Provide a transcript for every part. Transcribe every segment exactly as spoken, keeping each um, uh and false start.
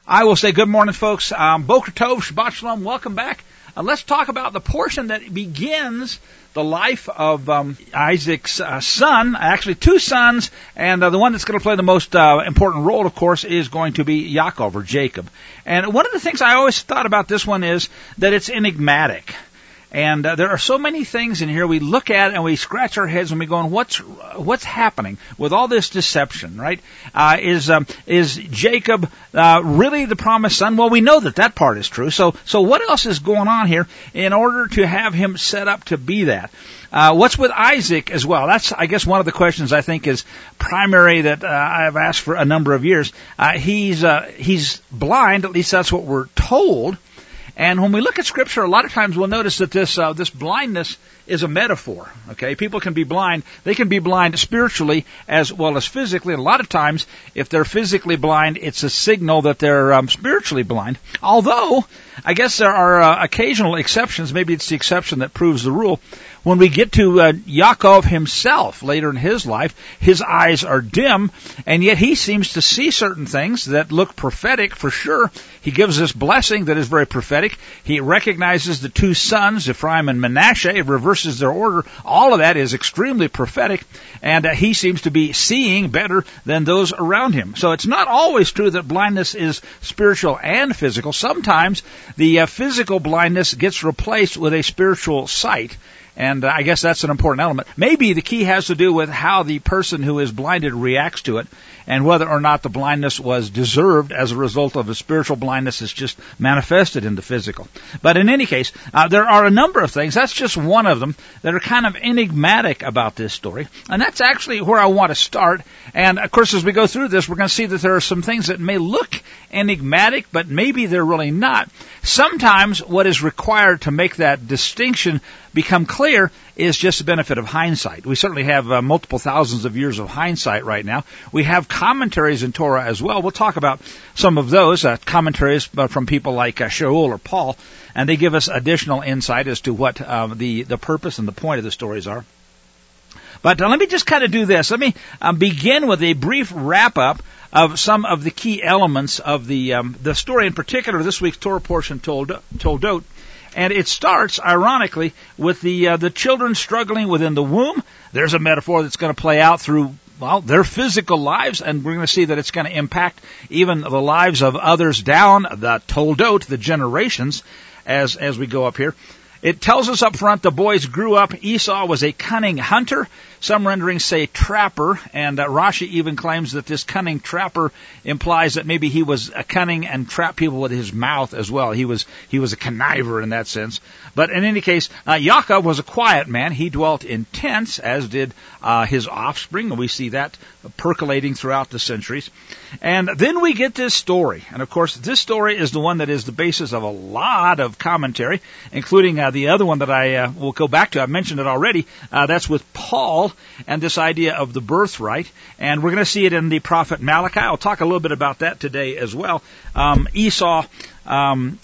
I will say good morning, folks. Um, Boker Tov, Shabbat Shalom, welcome back. Uh, let's talk about the portion that begins the life of um, Isaac's uh, son, actually two sons, and uh, the one that's going to play the most uh, important role, of course, is going to be Yaakov, or Jacob. And one of the things I always thought about this one is that it's enigmatic. And uh, there are so many things in here we look at and we scratch our heads and we go, what's what's happening with all this deception, right? Uh, is um, is Jacob uh, really the promised son? Well, we know that that part is true. So so what else is going on here in order to have him set up to be that? Uh, what's with Isaac as well? That's, I guess, one of the questions I think is primary that uh, I've asked for a number of years. Uh, he's uh, he's blind, at least that's what we're told. And when we look at Scripture, a lot of times we'll notice that this uh, this blindness is a metaphor. Okay, people can be blind. They can be blind spiritually as well as physically. And a lot of times, if they're physically blind, it's a signal that they're um, spiritually blind. Although, I guess there are uh, occasional exceptions. Maybe it's the exception that proves the rule. When we get to uh, Yaakov himself later in his life, his eyes are dim, and yet he seems to see certain things that look prophetic for sure. He gives this blessing that is very prophetic. He recognizes the two sons, Ephraim and Manasseh. It reverses their order. All of that is extremely prophetic, and uh, he seems to be seeing better than those around him. So it's not always true that blindness is spiritual and physical. Sometimes the uh, physical blindness gets replaced with a spiritual sight. And uh, I guess that's an important element. Maybe the key has to do with how the person who is blinded reacts to it, and whether or not the blindness was deserved as a result of a spiritual blindness is just manifested in the physical. But in any case, uh, there are a number of things, that's just one of them, that are kind of enigmatic about this story. And that's actually where I want to start. And of course, as we go through this, we're going to see that there are some things that may look enigmatic, but maybe they're really not. Sometimes what is required to make that distinction become clear is just the benefit of hindsight. We certainly have uh, multiple thousands of years of hindsight right now. We have commentaries in Torah as well. We'll talk about some of those uh, commentaries uh, from people like uh, Shaul or Paul, and they give us additional insight as to what uh, the, the purpose and the point of the stories are. But uh, let me just kind of do this. Let me um, begin with a brief wrap-up of some of the key elements of the um, the story, in particular this week's Torah portion, Toldot. And it starts, ironically, with the uh, the children struggling within the womb. There's a metaphor that's going to play out through, well, their physical lives, and we're going to see that it's going to impact even the lives of others down the Toldot, the generations, as as we go up here. It tells us up front the boys grew up. Esau was a cunning hunter. Some renderings say trapper, and uh, Rashi even claims that this cunning trapper implies that maybe he was a cunning and trapped people with his mouth as well. He was he was a conniver in that sense. But in any case, uh, Yaakov was a quiet man. He dwelt in tents, as did uh, his offspring. We see that percolating throughout the centuries. And then we get this story. And of course, this story is the one that is the basis of a lot of commentary, including uh, the other one that I uh, will go back to. I mentioned it already. Uh, that's with Paul and this idea of the birthright. And we're going to see it in the prophet Malachi. I'll talk a little bit about that today as well. Um, Esau, um,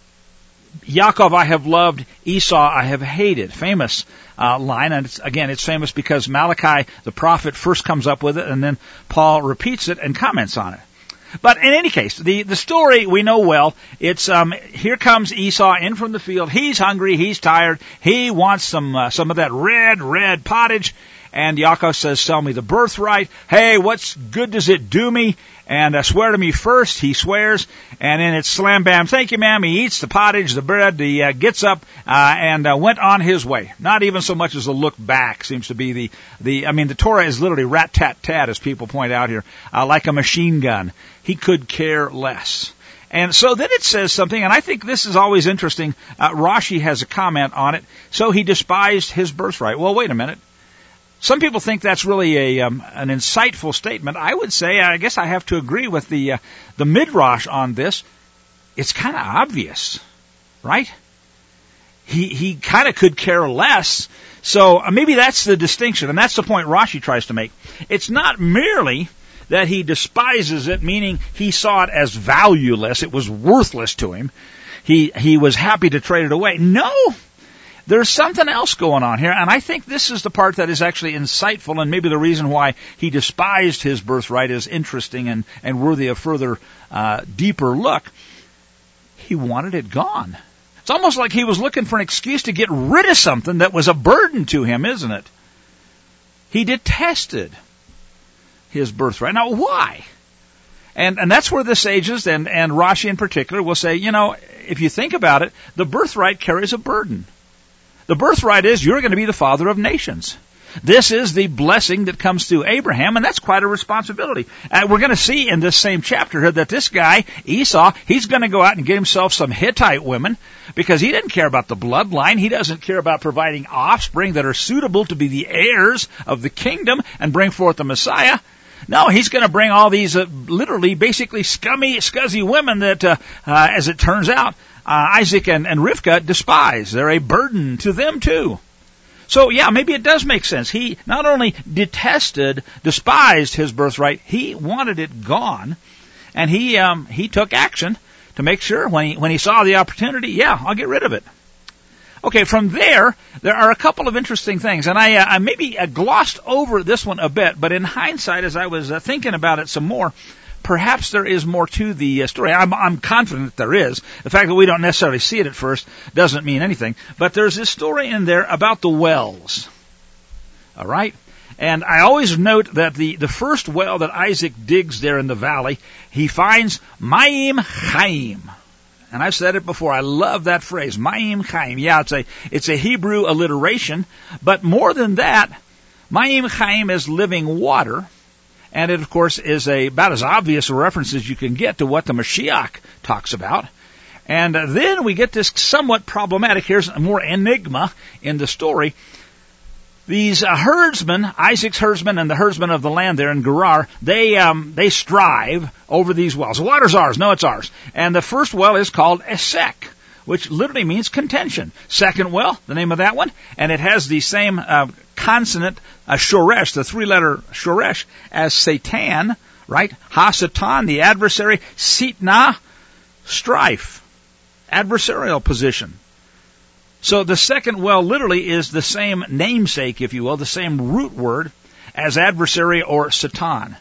Yaakov I have loved, Esau I have hated. Famous uh, line. And it's, again, it's famous because Malachi, the prophet, first comes up with it, and then Paul repeats it and comments on it. But in any case, the, the story we know well. It's um, here comes Esau in from the field. He's hungry. He's tired. He wants some uh, some of that red, red pottage. And Yaakov says, "Sell me the birthright." Hey, what's good does it do me? And uh, swear to me first. He swears, and then it's slam bam. Thank you, ma'am. He eats the pottage, the bread. He uh, gets up uh, and uh, went on his way. Not even so much as a look back seems to be the the. I mean, the Torah is literally rat tat tat, as people point out here, uh, like a machine gun. He could care less. And so then it says something, and I think this is always interesting. Uh, Rashi has a comment on it. So he despised his birthright. Well, wait a minute. Some people think that's really a um, an insightful statement. I would say, I guess I have to agree with the uh, the Midrash on this. It's kind of obvious, right? He he kind of could care less. So uh, maybe that's the distinction, and that's the point Rashi tries to make. It's not merely that he despises it, meaning he saw it as valueless. It was worthless to him. He he was happy to trade it away. No. there's something else going on here, and I think this is the part that is actually insightful, and maybe the reason why he despised his birthright is interesting and, and worthy of further uh, deeper look. He wanted it gone. It's almost like he was looking for an excuse to get rid of something that was a burden to him, isn't it? He detested his birthright. Now, why? And and that's where the sages, and, and Rashi in particular, will say, you know, if you think about it, the birthright carries a burden. The birthright is you're going to be the father of nations. This is the blessing that comes through Abraham, and that's quite a responsibility. Uh, we're going to see in this same chapter here that this guy, Esau, he's going to go out and get himself some Hittite women because he didn't care about the bloodline. He doesn't care about providing offspring that are suitable to be the heirs of the kingdom and bring forth the Messiah. No, he's going to bring all these uh, literally, basically scummy, scuzzy women that, uh, uh, as it turns out, uh, Isaac and, and Rivkah despise. They're a burden to them too. So, yeah, maybe it does make sense. He not only detested, despised his birthright, he wanted it gone, and he um, he took action to make sure when he when he saw the opportunity, yeah, I'll get rid of it. Okay, from there, there are a couple of interesting things, and I, uh, I maybe uh, glossed over this one a bit, but in hindsight, as I was uh, thinking about it some more, perhaps there is more to the uh, story. I'm, I'm confident there is. The fact that we don't necessarily see it at first doesn't mean anything. But there's this story in there about the wells. All right? And I always note that the, the first well that Isaac digs there in the valley, he finds Mayim Chaim. And I've said it before. I love that phrase, Mayim Chaim. Yeah, it's a, it's a Hebrew alliteration. But more than that, Mayim Chaim is living water. And it, of course, is a, about as obvious a reference as you can get to what the Mashiach talks about. And uh, then we get this somewhat problematic, here's more enigma in the story. These uh, herdsmen, Isaac's herdsmen and the herdsmen of the land there in Gerar, they um, they strive over these wells. The water's ours. No, it's ours. And the first well is called Esek, which literally means contention. Second well, the name of that one, and it has the same uh, consonant, uh, shoresh, the three-letter shoresh, as Satan, right? Ha-satan, the adversary. Sitna, strife, adversarial position. So the second well literally is the same namesake, if you will, the same root word as adversary or Satan.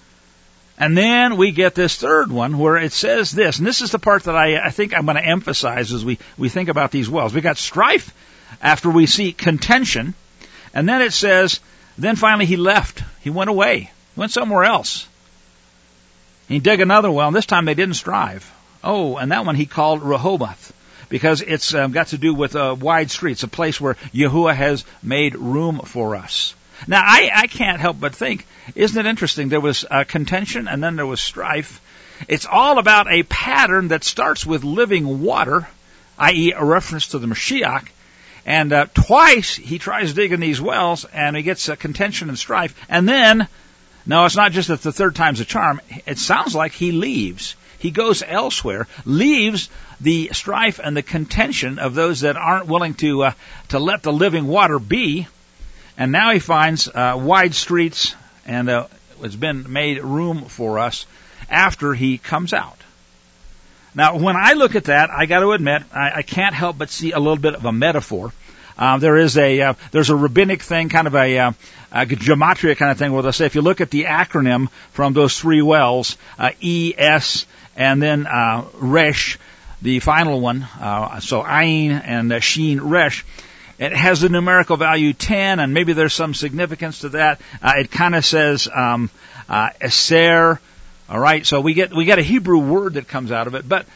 And then we get this third one where it says this, and this is the part that I, I think I'm going to emphasize as we, we think about these wells. We got strife after we see contention, and then it says, then finally he left. He went away. He went somewhere else. He dug another well, and this time they didn't strive. Oh, and that one he called Rehoboth, because it's um, got to do with uh, wide streets, a place where Yahuwah has made room for us. Now, I, I can't help but think, isn't it interesting? There was uh, contention and then there was strife. It's all about a pattern that starts with living water, that is a reference to the Mashiach. And uh, twice he tries digging these wells and he gets uh, contention and strife. And then, no, it's not just that the third time's a charm. It sounds like he leaves. He goes elsewhere, leaves the strife and the contention of those that aren't willing to uh, to let the living water be. And now he finds uh, wide streets, and uh, it's been made room for us after he comes out. Now, when I look at that, I got to admit, I, I can't help but see a little bit of a metaphor. Uh, there is a uh, there's a rabbinic thing, kind of a, uh, a gematria kind of thing, where they'll say if you look at the acronym from those three wells, uh, E, S, and then uh, Resh, the final one, uh, so Ayin and uh, Shin Resh. It has the numerical value ten, and maybe there's some significance to that. Uh, it kind of says um, uh, Eser. All right, so we get we get a Hebrew word that comes out of it. But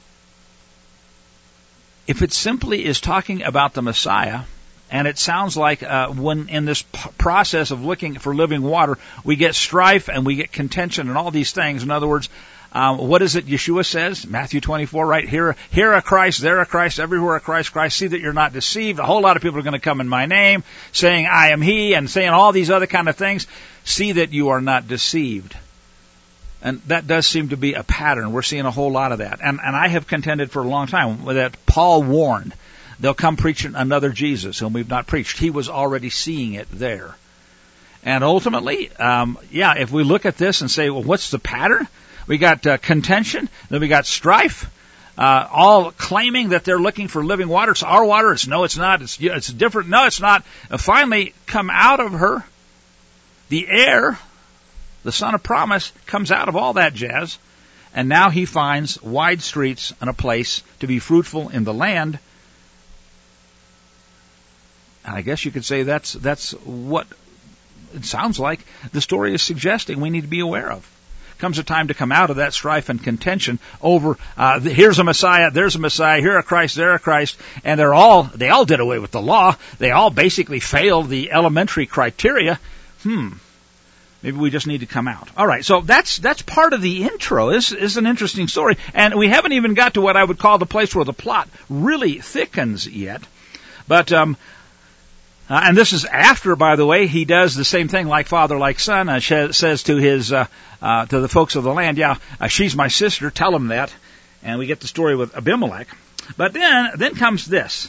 if it simply is talking about the Messiah, and it sounds like uh, when in this p- process of looking for living water, we get strife and we get contention and all these things. In other words, Um, what is it Yeshua says? Matthew twenty-four, right? Here, here a Christ, there a Christ, everywhere a Christ, Christ. See that you're not deceived. A whole lot of people are going to come in my name, saying, I am he, and saying all these other kind of things. See that you are not deceived. And that does seem to be a pattern. We're seeing a whole lot of that. And, and I have contended for a long time that Paul warned, they'll come preaching another Jesus whom we've not preached. He was already seeing it there. And ultimately, um, yeah, if we look at this and say, well, what's the pattern? We got uh, contention, then we got strife, uh, all claiming that they're looking for living water. It's our water. It's no, it's not. It's it's different. No, it's not. And finally, come out of her. The heir, the son of promise, comes out of all that jazz, and now he finds wide streets and a place to be fruitful in the land. And I guess you could say that's that's what it sounds like the story is suggesting we need to be aware of. Comes a time to come out of that strife and contention over uh, here's a Messiah, there's a Messiah, here a Christ, there a Christ, and they're all they all did away with the law. They all basically failed the elementary criteria. Hmm. Maybe we just need to come out. All right, so that's that's part of the intro. This is an interesting story, and we haven't even got to what I would call the place where the plot really thickens yet. But um, uh, and this is after, by the way, he does the same thing, like father, like son. Uh, sh- says to his uh, uh, to the folks of the land, "Yeah, uh, she's my sister. Tell them that." And we get the story with Abimelech. But then then comes this: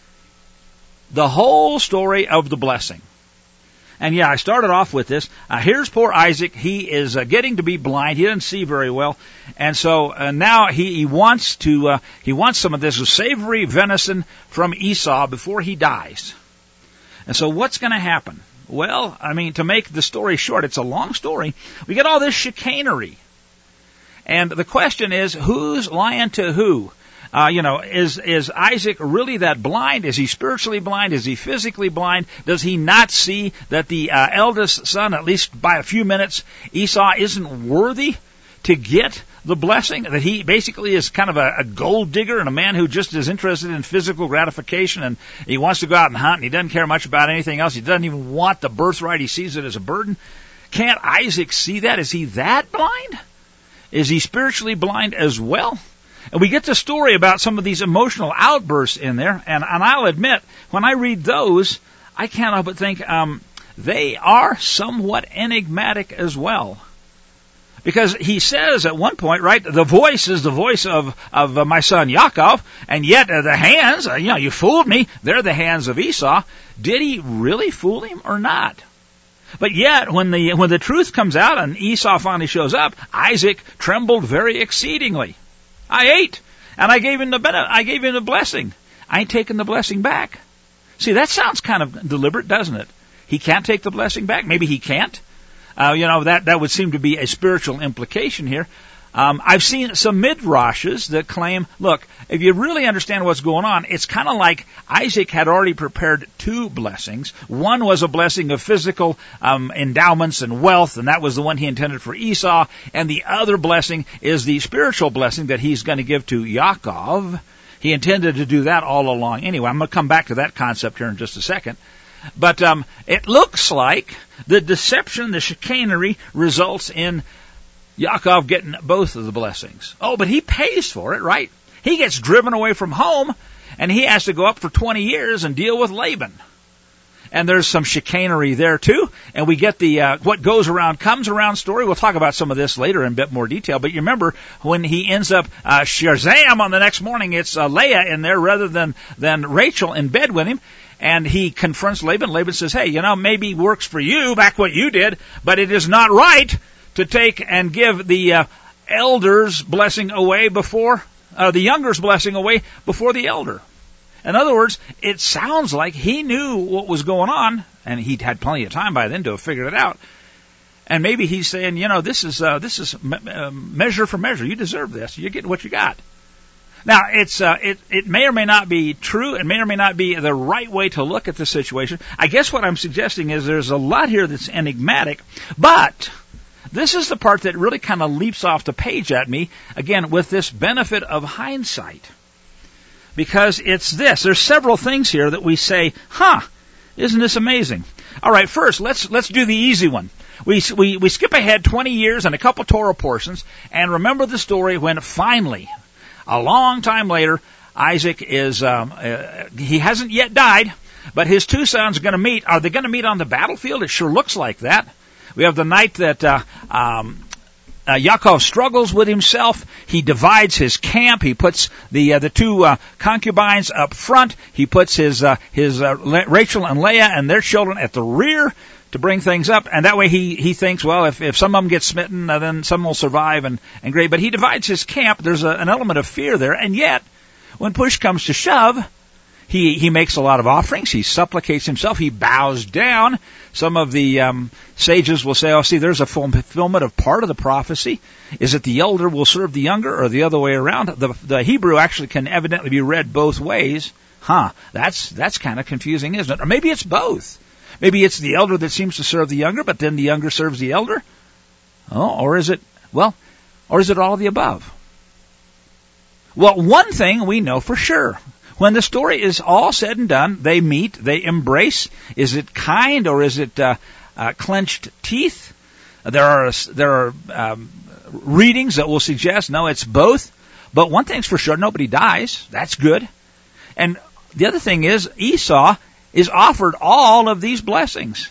the whole story of the blessing. And yeah, I started off with this. Uh, here's poor Isaac. He is uh, getting to be blind. He doesn't see very well, and so uh, now he, he wants to uh, he wants some of this savory venison from Esau before he dies. And so, what's going to happen? Well, I mean, to make the story short, it's a long story. We get all this chicanery, and the question is, who's lying to who? Uh, you know, is is Isaac really that blind? Is he spiritually blind? Is he physically blind? Does he not see that the uh, eldest son, at least by a few minutes, Esau isn't worthy to get the blessing? That he basically is kind of a, a gold digger and a man who just is interested in physical gratification, and he wants to go out and hunt, and he doesn't care much about anything else. He doesn't even want the birthright. He sees it as a burden. Can't Isaac see that? Is he that blind? Is he spiritually blind as well? And we get the story about some of these emotional outbursts in there, and, and I'll admit, when I read those, I can't help but think um, they are somewhat enigmatic as well. Because he says at one point, right, the voice is the voice of, of uh, my son Yaakov, and yet uh, the hands, uh, you know, you fooled me, they're the hands of Esau. Did he really fool him or not? But yet, when the when the truth comes out and Esau finally shows up, Isaac trembled very exceedingly. I ate, and I gave him the benefit, I gave him the blessing. I ain't taking the blessing back. See, that sounds kind of deliberate, doesn't it? He can't take the blessing back. Maybe he can't. Uh, you know, that, that would seem to be a spiritual implication here. Um, I've seen some midrashes that claim, look, if you really understand what's going on, it's kind of like Isaac had already prepared two blessings. One was a blessing of physical um, endowments and wealth, and that was the one he intended for Esau. And the other blessing is the spiritual blessing that he's going to give to Yaakov. He intended to do that all along. Anyway, I'm going to come back to that concept here in just a second. But um, it looks like the deception, the chicanery, results in Yaakov getting both of the blessings. Oh, but he pays for it, right? He gets driven away from home, and he has to go up for twenty years and deal with Laban. And there's some chicanery there, too. And we get the uh, what goes around comes around story. We'll talk about some of this later in a bit more detail. But you remember, when he ends up uh, Shazam on the next morning, it's uh, Leah in there rather than, than Rachel in bed with him. And he confronts Laban. Laban says, hey, you know, maybe it works for you back what you did, but it is not right to take and give the uh, elder's blessing away before, uh, the younger's blessing away before the elder. In other words, it sounds like he knew what was going on, and he'd had plenty of time by then to have figured it out. And maybe he's saying, you know, this is uh, this is me- uh, measure for measure. You deserve this. You get what you got. Now, it's uh, it it may or may not be true. It may or may not be the right way to look at the situation. I guess what I'm suggesting is there's a lot here that's enigmatic, but this is the part that really kind of leaps off the page at me, again, with this benefit of hindsight. Because it's this. There's several things here that we say, huh, isn't this amazing? All right, first, let's let's do the easy one. We we we skip ahead twenty years and a couple Torah portions, and remember the story when finally, a long time later, Isaac is, um, uh, he hasn't yet died, but his two sons are going to meet. Are they going to meet on the battlefield? It sure looks like that. We have the night that uh, um, uh, Yaakov struggles with himself. He divides his camp. He puts the uh, the two uh, concubines up front. He puts his uh, his uh, Rachel and Leah and their children at the rear to to bring things up, and that way he, he thinks, well, if, if some of them get smitten, uh, then some will survive, and, and great. But he divides his camp. There's a, an element of fear there, and yet, when push comes to shove, he, he makes a lot of offerings. He supplicates himself. He bows down. Some of the um, sages will say, oh, see, there's a fulfillment of part of the prophecy. Is it the elder will serve the younger, or the other way around? The, the Hebrew actually can evidently be read both ways. Huh, that's that's kind of confusing, isn't it? Or maybe it's both. Maybe it's the elder that seems to serve the younger, but then the younger serves the elder. Oh, or is it, well, or is it all of the above? Well, one thing we know for sure. When the story is all said and done, they meet, they embrace. Is it kind, or is it uh, uh, clenched teeth? There are there are um, readings that will suggest, no, it's both. But one thing's for sure, nobody dies. That's good. And the other thing is, Esau is offered all of these blessings.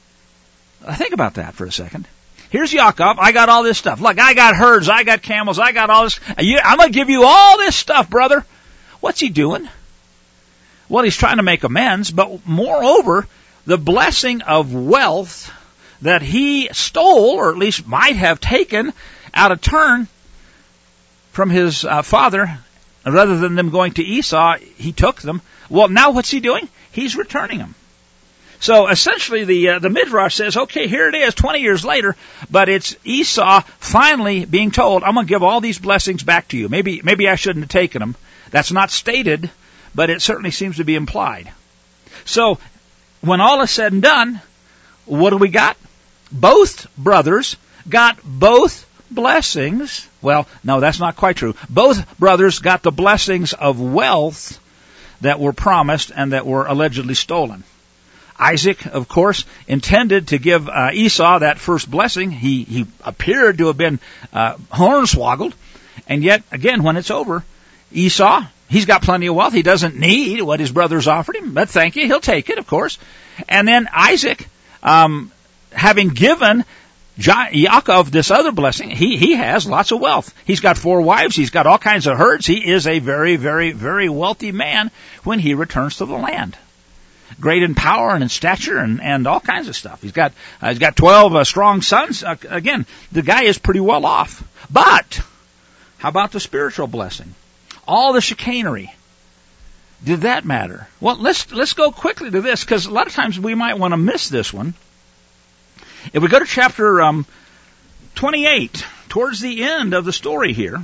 Think about that for a second. Here's Yaakov. I got all this stuff. Look, I got herds. I got camels. I got all this. I'm going to give you all this stuff, brother. What's he doing? Well, he's trying to make amends, but moreover, the blessing of wealth that he stole, or at least might have taken out of turn from his uh, father, rather than them going to Esau, he took them. Well, now what's he doing? He's returning them. So essentially the uh, the Midrash says, okay, here it is, twenty years later, but it's Esau finally being told, I'm going to give all these blessings back to you. Maybe maybe I shouldn't have taken them. That's not stated, but it certainly seems to be implied. So when all is said and done, what do we got? Both brothers got both blessings. Well, no, that's not quite true. Both brothers got the blessings of wealth that were promised and that were allegedly stolen. Isaac, of course, intended to give uh, Esau that first blessing. He he appeared to have been uh, hornswoggled, and yet, again, when it's over, Esau, he's got plenty of wealth. He doesn't need what his brothers offered him, but thank you, he'll take it, of course. And then Isaac, um, having given Yaakov this other blessing, he, he has lots of wealth. He's got four wives. He's got all kinds of herds. He is a very, very, very wealthy man when he returns to the land. Great in power and in stature and, and all kinds of stuff. He's got uh, he's got twelve uh, strong sons. Uh, again, the guy is pretty well off. But how about the spiritual blessing? All the chicanery. Did that matter? Well, let's let's go quickly to this, because a lot of times we might want to miss this one. If we go to chapter um, twenty-eight, towards the end of the story here,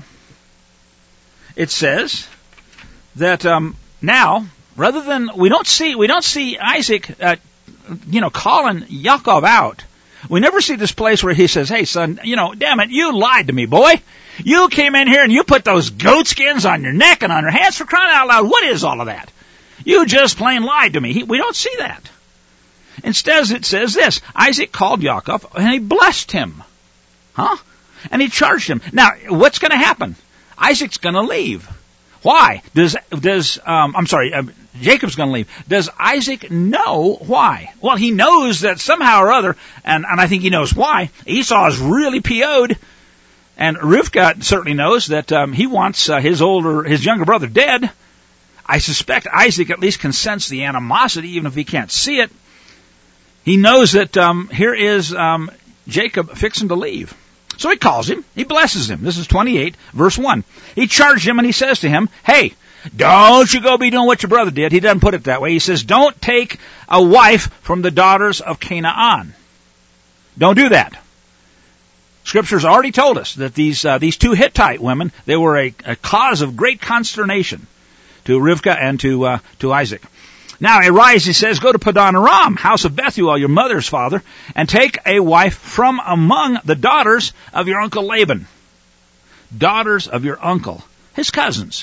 it says that um, now, rather than we don't see we don't see Isaac, uh, you know, calling Yaakov out. We never see this place where he says, "Hey, son, you know, damn it, you lied to me, boy. You came in here and you put those goat skins on your neck and on your hands, for crying out loud. What is all of that? You just plain lied to me." He, we don't see that. Instead, it says this: Isaac called Yaakov and he blessed him, huh? And he charged him. Now, what's going to happen? Isaac's going to leave. Why? Does does um, I'm sorry, uh, Jacob's going to leave. Does Isaac know why? Well, he knows that somehow or other, and, and I think he knows why. Esau is really P O'd, and Rivka certainly knows that um, he wants uh, his older, his younger brother dead. I suspect Isaac at least can sense the animosity, even if he can't see it. He knows that um, here is um, Jacob fixing to leave. So he calls him. He blesses him. This is twenty-eight, verse one. He charged him and he says to him, "Hey, don't you go be doing what your brother did." He doesn't put it that way. He says, "Don't take a wife from the daughters of Canaan." Don't do that. Scripture's already told us that these uh, these two Hittite women, they were a, a cause of great consternation to Rivka and to uh, to Isaac. Now arise, he says, go to Padan Aram, house of Bethuel, your mother's father, and take a wife from among the daughters of your uncle Laban. Daughters of your uncle, his cousins.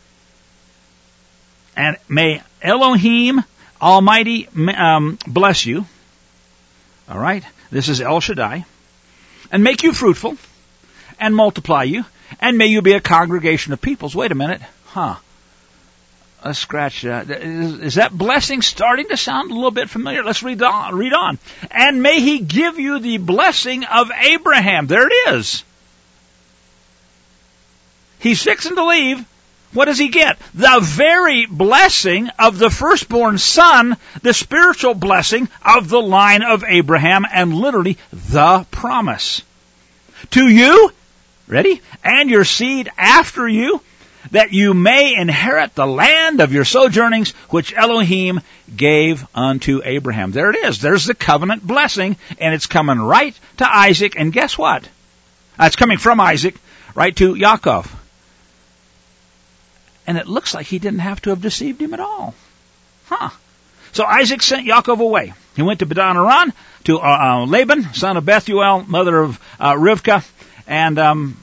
And may Elohim Almighty um, bless you. All right, this is El Shaddai. And make you fruitful, and multiply you, and may you be a congregation of peoples. Wait a minute, huh? Let's scratch that. Is, is that blessing starting to sound a little bit familiar? Let's read on. Read on. And may he give you the blessing of Abraham. There it is. He's fixing to leave. what does he get? The very blessing of the firstborn son, the spiritual blessing of the line of Abraham, and literally the promise. To you, ready, and your seed after you, that you may inherit the land of your sojournings, which Elohim gave unto Abraham. There it is. There's the covenant blessing, and it's coming right to Isaac, and guess what? Uh, it's coming from Isaac right to Yaakov. And it looks like he didn't have to have deceived him at all. Huh. So Isaac sent Yaakov away. He went to Padan Aram, to uh, uh, Laban, son of Bethuel, mother of uh, Rivkah. And um,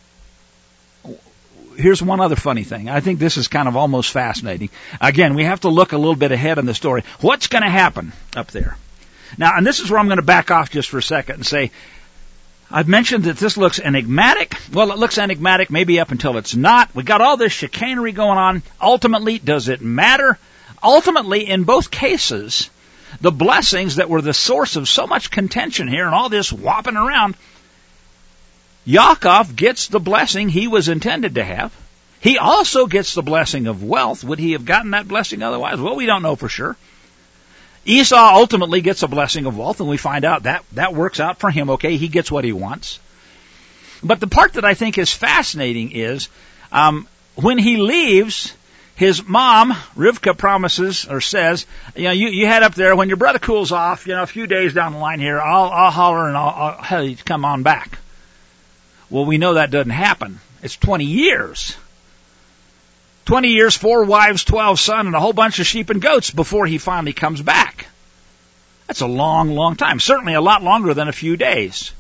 here's one other funny thing. I think this is kind of almost fascinating. Again, we have to look a little bit ahead in the story. What's going to happen up there? Now, and this is where I'm going to back off just for a second and say, I've mentioned that this looks enigmatic. Well, it looks enigmatic maybe up until it's not. We got all this chicanery going on. Ultimately, does it matter? Ultimately, in both cases, the blessings that were the source of so much contention here and all this whopping around, Yaakov gets the blessing he was intended to have. He also gets the blessing of wealth. Would he have gotten that blessing otherwise? Well, we don't know for sure. Esau ultimately gets a blessing of wealth, and we find out that that works out for him, okay? He gets what he wants. But the part that I think is fascinating is um, when he leaves, his mom, Rivkah, promises or says, you know, you, you head up there. When your brother cools off, you know, a few days down the line here, I'll, I'll holler and I'll, I'll tell you to come on back. Well, we know that doesn't happen. It's twenty years. twenty years, four wives, twelve sons, and a whole bunch of sheep and goats before he finally comes back. That's a long, long time. Certainly a lot longer than a few days.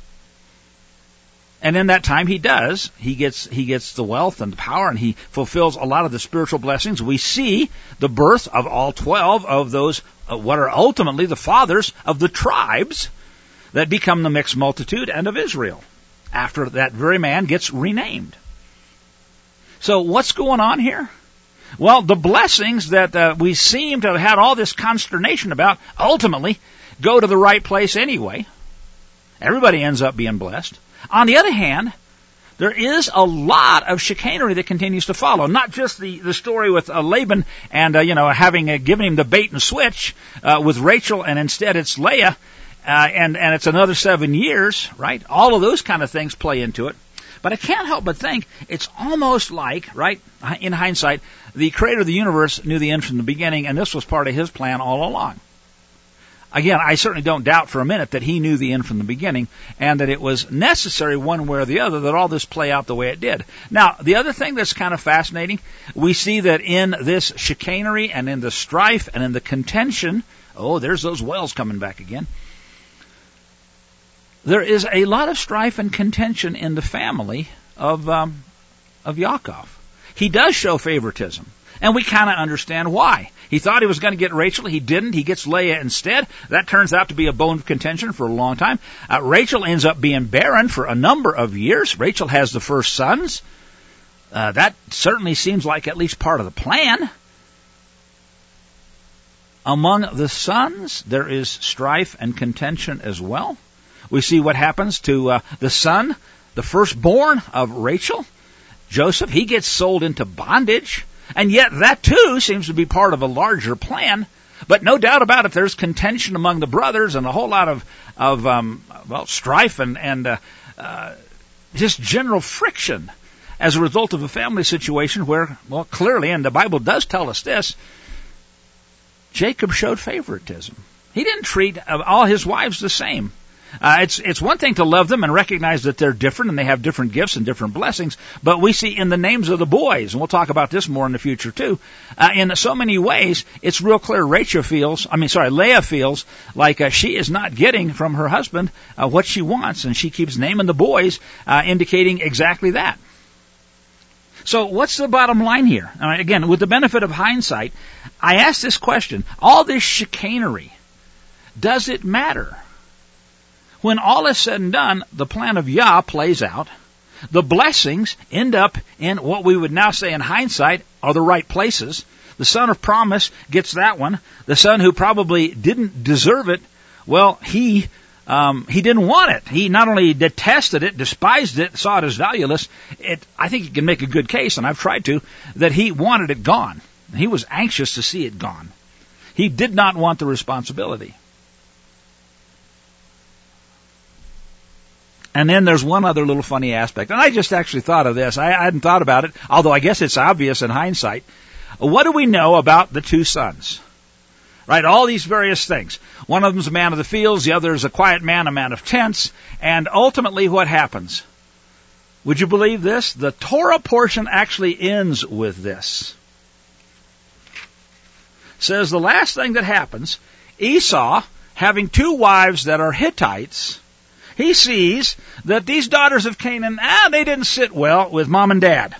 And in that time he does. He gets he gets the wealth and the power, and he fulfills a lot of the spiritual blessings. We see the birth of all twelve of those, uh, what are ultimately the fathers of the tribes that become the mixed multitude and of Israel, after that very man gets renamed. So what's going on here? Well, the blessings that uh, we seem to have had all this consternation about ultimately go to the right place anyway. Everybody ends up being blessed. On the other hand, there is a lot of chicanery that continues to follow. Not just the, the story with uh, Laban and, uh, you know, having uh, given him the bait and switch uh, with Rachel, and instead it's Leah, uh, and, and it's another seven years, right? All of those kind of things play into it. But I can't help but think it's almost like, right, in hindsight, the creator of the universe knew the end from the beginning, and this was part of his plan all along. Again, I certainly don't doubt for a minute that he knew the end from the beginning, and that it was necessary one way or the other that all this play out the way it did. Now, the other thing that's kind of fascinating, we see that in this chicanery and in the strife and in the contention, oh, there's those whales coming back again, there is a lot of strife and contention in the family of um, of Yaakov. He does show favoritism, and we kind of understand why. He thought he was going to get Rachel. He didn't. He gets Leah instead. That turns out to be a bone of contention for a long time. Uh, Rachel ends up being barren for a number of years. Rachel has the first sons. Uh, that certainly seems like at least part of the plan. Among the sons, there is strife and contention as well. We see what happens to uh, the son, the firstborn of Rachel, Joseph. He gets sold into bondage, and yet that too seems to be part of a larger plan. But no doubt about it, there's contention among the brothers and a whole lot of, of um, well, strife and, and uh, uh, just general friction as a result of a family situation where, well, clearly, and the Bible does tell us this, Jacob showed favoritism. He didn't treat all his wives the same. Uh, it's it's one thing to love them and recognize that they're different and they have different gifts and different blessings, but we see in the names of the boys, and we'll talk about this more in the future too, uh, in so many ways, it's real clear Rachel feels, I mean, sorry, Leah feels like uh, she is not getting from her husband uh, what she wants, and she keeps naming the boys, uh, indicating exactly that. So what's the bottom line here? Uh, again, with the benefit of hindsight, I ask this question, all this chicanery, does it matter? When all is said and done, the plan of Yah plays out. The blessings end up in what we would now say in hindsight are the right places. The son of promise gets that one. The son who probably didn't deserve it, well, he Um, he didn't want it. He not only detested it, despised it, saw it as valueless. It, I think you can make a good case, and I've tried to, that he wanted it gone. He was anxious to see it gone. He did not want the responsibility. And then there's one other little funny aspect, and I just actually thought of this. I, I hadn't thought about it, although I guess it's obvious in hindsight. What do we know about the two sons? Right, all these various things. One of them's a man of the fields, the other is a quiet man, a man of tents, and ultimately what happens? Would you believe this? The Torah portion actually ends with this. It says the last thing that happens, Esau, having two wives that are Hittites, he sees that these daughters of Canaan, ah, they didn't sit well with mom and dad.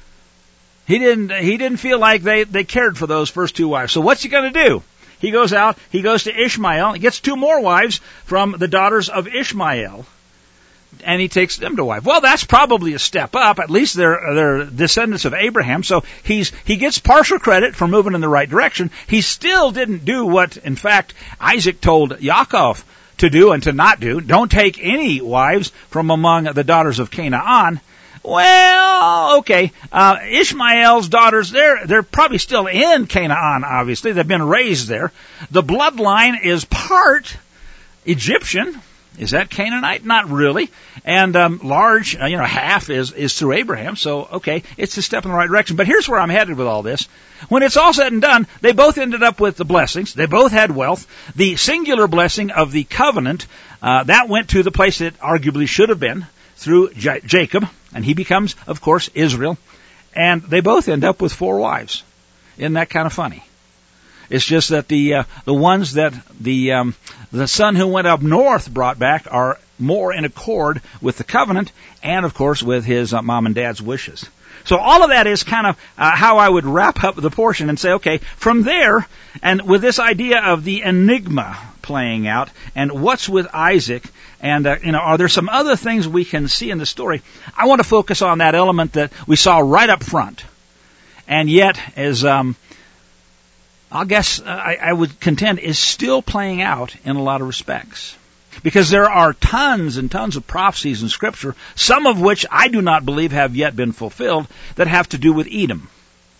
He didn't, he didn't feel like they, they cared for those first two wives. So what's he going to do? He goes out, he goes to Ishmael, he gets two more wives from the daughters of Ishmael, and he takes them to wife. Well, that's probably a step up. At least they're, they're descendants of Abraham, so he's, he gets partial credit for moving in the right direction. He still didn't do what, in fact, Isaac told Yaakov to do and to not do. Don't take any wives from among the daughters of Canaan. Well, okay, uh, Ishmael's daughters, they're, they're probably still in Canaan, obviously. They've been raised there. The bloodline is part Egyptian. Is that Canaanite? Not really. And, um, large, uh, you know, half is, is through Abraham. So, okay, it's a step in the right direction. But here's where I'm headed with all this. When it's all said and done, they both ended up with the blessings. They both had wealth. The singular blessing of the covenant, uh, that went to the place it arguably should have been, through J- Jacob, and he becomes, of course, Israel, and they both end up with four wives. Isn't that kind of funny? It's just that the uh, the ones that the um, the son who went up north brought back are more in accord with the covenant, and of course with his uh, mom and dad's wishes. So all of that is kind of uh, how I would wrap up the portion and say, okay, from there, and with this idea of the enigma playing out, and what's with Isaac, and uh, you know, are there some other things we can see in the story? I want to focus on that element that we saw right up front, and yet, as um, I guess uh, I, I would contend, is still playing out in a lot of respects. Because there are tons and tons of prophecies in Scripture, some of which I do not believe have yet been fulfilled, that have to do with Edom,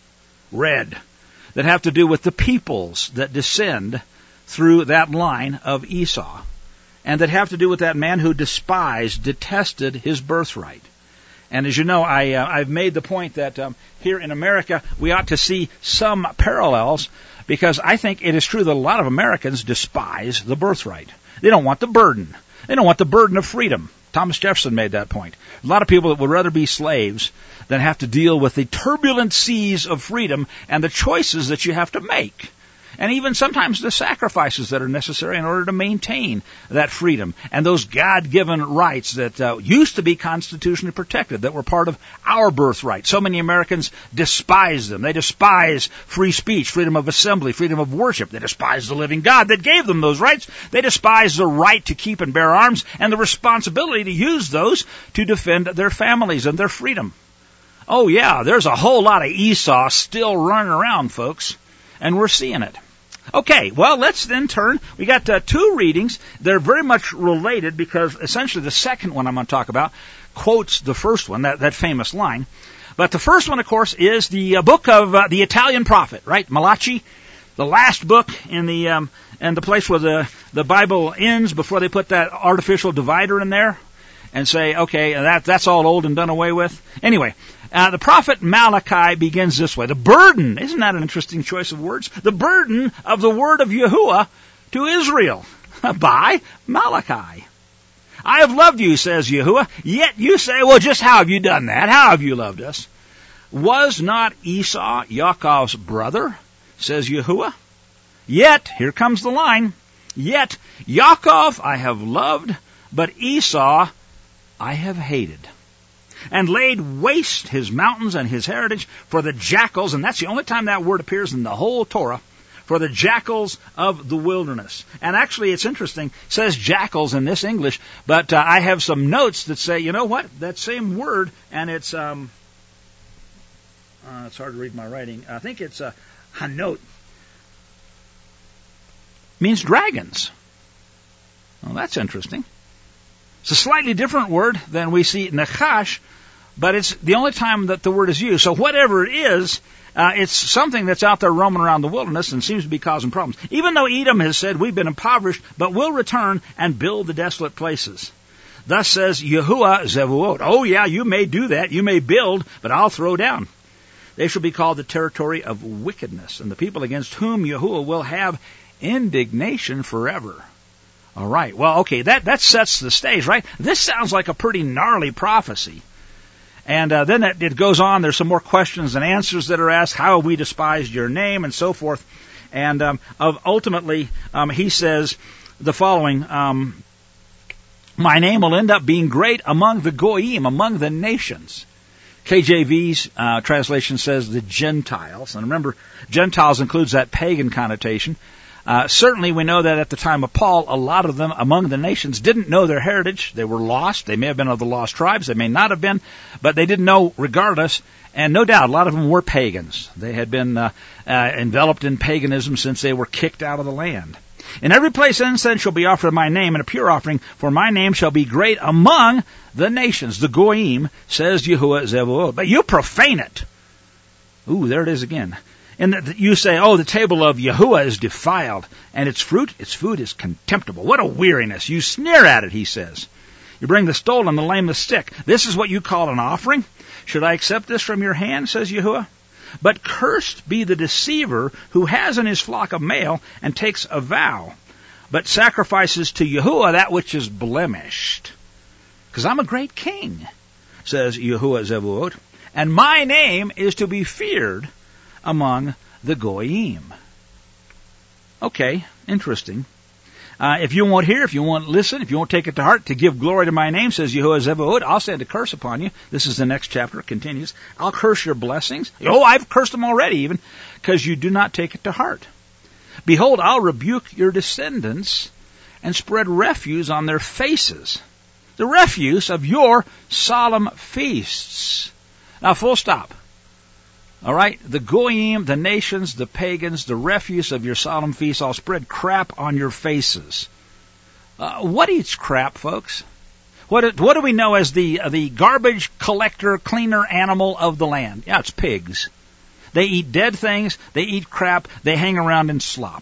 red, that have to do with the peoples that descend through that line of Esau, and that have to do with that man who despised, detested his birthright. And as you know, I, uh, I've made the point that um, here in America, we ought to see some parallels, because I think it is true that a lot of Americans despise the birthright. They don't want the burden. They don't want the burden of freedom. Thomas Jefferson made that point. A lot of people that would rather be slaves than have to deal with the turbulent seas of freedom and the choices that you have to make. And even sometimes the sacrifices that are necessary in order to maintain that freedom and those God-given rights that uh, used to be constitutionally protected, that were part of our birthright. So many Americans despise them. They despise free speech, freedom of assembly, freedom of worship. They despise the living God that gave them those rights. They despise the right to keep and bear arms and the responsibility to use those to defend their families and their freedom. Oh yeah, there's a whole lot of Esau still running around, folks, and we're seeing it. Okay, well, let's then turn. We got uh, two readings. They're very much related because essentially the second one I'm going to talk about quotes the first one, that, that famous line. But the first one, of course, is the uh, book of uh, the Italian prophet, right? Malachi, the last book in the um, and the place where the, the Bible ends before they put that artificial divider in there and say, okay, that that's all old and done away with. Anyway, Uh, the prophet Malachi begins this way. The burden, isn't that an interesting choice of words? The burden of the word of Yahuwah to Israel by Malachi. I have loved you, says Yahuwah, yet you say, well, just how have you done that? How have you loved us? Was not Esau Yaakov's brother, says Yahuwah? Yet, here comes the line, yet Yaakov I have loved, but Esau I have hated, and laid waste his mountains and his heritage for the jackals, and that's the only time that word appears in the whole Torah, for the jackals of the wilderness. And actually, it's interesting, it says jackals in this English, but uh, I have some notes that say, you know what, that same word, and it's, um, uh, it's hard to read my writing, I think it's uh, hanot, means dragons. Well, that's interesting. It's a slightly different word than we see Nachash, but it's the only time that the word is used. So whatever it is, uh, it's something that's out there roaming around the wilderness and seems to be causing problems. Even though Edom has said, we've been impoverished, but we'll return and build the desolate places. Thus says Yahuwah Zevuot. Oh yeah, you may do that. You may build, but I'll throw down. They shall be called the territory of wickedness, and the people against whom Yahuwah will have indignation forever. All right. Well, okay, that, that sets the stage, right? This sounds like a pretty gnarly prophecy. And uh, then it, it goes on. There's some more questions and answers that are asked. How have we despised your name, and so forth. And um, of ultimately, um, he says the following, um, my name will end up being great among the goyim, among the nations. K J V's uh, translation says the Gentiles. And remember, Gentiles includes that pagan connotation. Uh, certainly we know that at the time of Paul, a lot of them among the nations didn't know their heritage. They were lost. They may have been of the lost tribes. They may not have been, but they didn't know regardless. And no doubt, a lot of them were pagans. They had been uh, uh, enveloped in paganism since they were kicked out of the land. In every place incense shall be offered in my name, and a pure offering, for my name shall be great among the nations. The goyim, says Yahuwah Zevuot. But you profane it. Ooh, there it is again. And that you say, oh, the table of Yahuwah is defiled, and its fruit, its food is contemptible. What a weariness. You sneer at it, he says. You bring the stolen, the lame, the sick. This is what you call an offering? Should I accept this from your hand, says Yahuwah? But cursed be the deceiver who has in his flock a male and takes a vow, but sacrifices to Yahuwah that which is blemished. Because I'm a great king, says Yahuwah Zevuot, and my name is to be feared among the goyim. Okay, interesting. Uh, if you won't hear, if you won't listen, if you won't take it to heart, to give glory to my name, says Yahuwah Zevuot, I'll send a curse upon you. This is the next chapter. It continues. I'll curse your blessings. Oh, I've cursed them already even, because you do not take it to heart. Behold, I'll rebuke your descendants and spread refuse on their faces, the refuse of your solemn feasts. Now, full stop. All right, the goyim, the nations, the pagans, the refuse of your solemn feasts, I'll spread crap on your faces. Uh, what eats crap, folks? What what do we know as the uh, the garbage collector, cleaner animal of the land? Yeah, it's pigs. They eat dead things. They eat crap. They hang around in slop.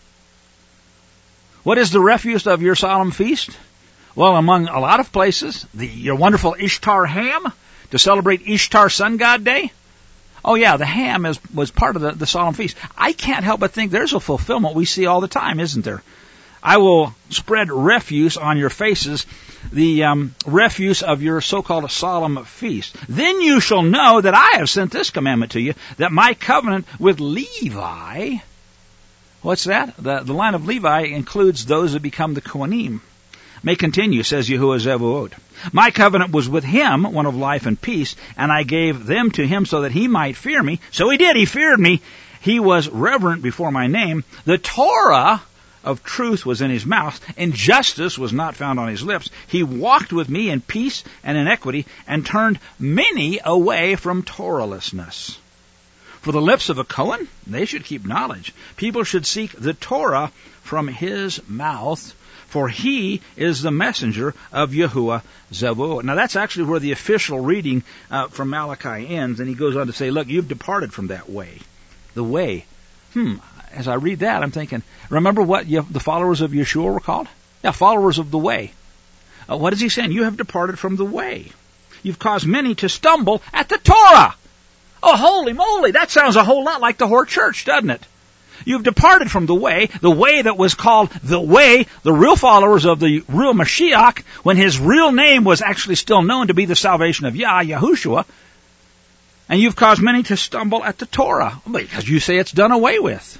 What is the refuse of your solemn feast? Well, among a lot of places, the your wonderful Ishtar ham to celebrate Ishtar Sun God Day. Oh, yeah, the ham is, was part of the, the solemn feast. I can't help but think there's a fulfillment we see all the time, isn't there? I will spread refuse on your faces, the um, refuse of your so-called solemn feast. Then you shall know that I have sent this commandment to you, that my covenant with Levi, what's that? The, the line of Levi includes those that become the Kohanim. May continue, says Yahuwah Zevuot. My covenant was with him, one of life and peace, and I gave them to him so that he might fear me. So he did, he feared me. He was reverent before my name. The Torah of truth was in his mouth, and justice was not found on his lips. He walked with me in peace and in equity, and turned many away from Torahlessness. For the lips of a Cohen, they should keep knowledge. People should seek the Torah from his mouth, for he is the messenger of Yahuwah Zevuot. Now that's actually where the official reading uh, from Malachi ends, and he goes on to say, look, you've departed from that way. The way. Hmm, as I read that, I'm thinking, remember what you, the followers of Yeshua were called? Yeah, followers of the way. Uh, what is he saying? You have departed from the way. You've caused many to stumble at the Torah. Oh, holy moly, that sounds a whole lot like the Hor Church, doesn't it? You've departed from the way, the way that was called the way, the real followers of the real Mashiach, when his real name was actually still known to be the salvation of Yah, Yahushua. And you've caused many to stumble at the Torah, because you say it's done away with.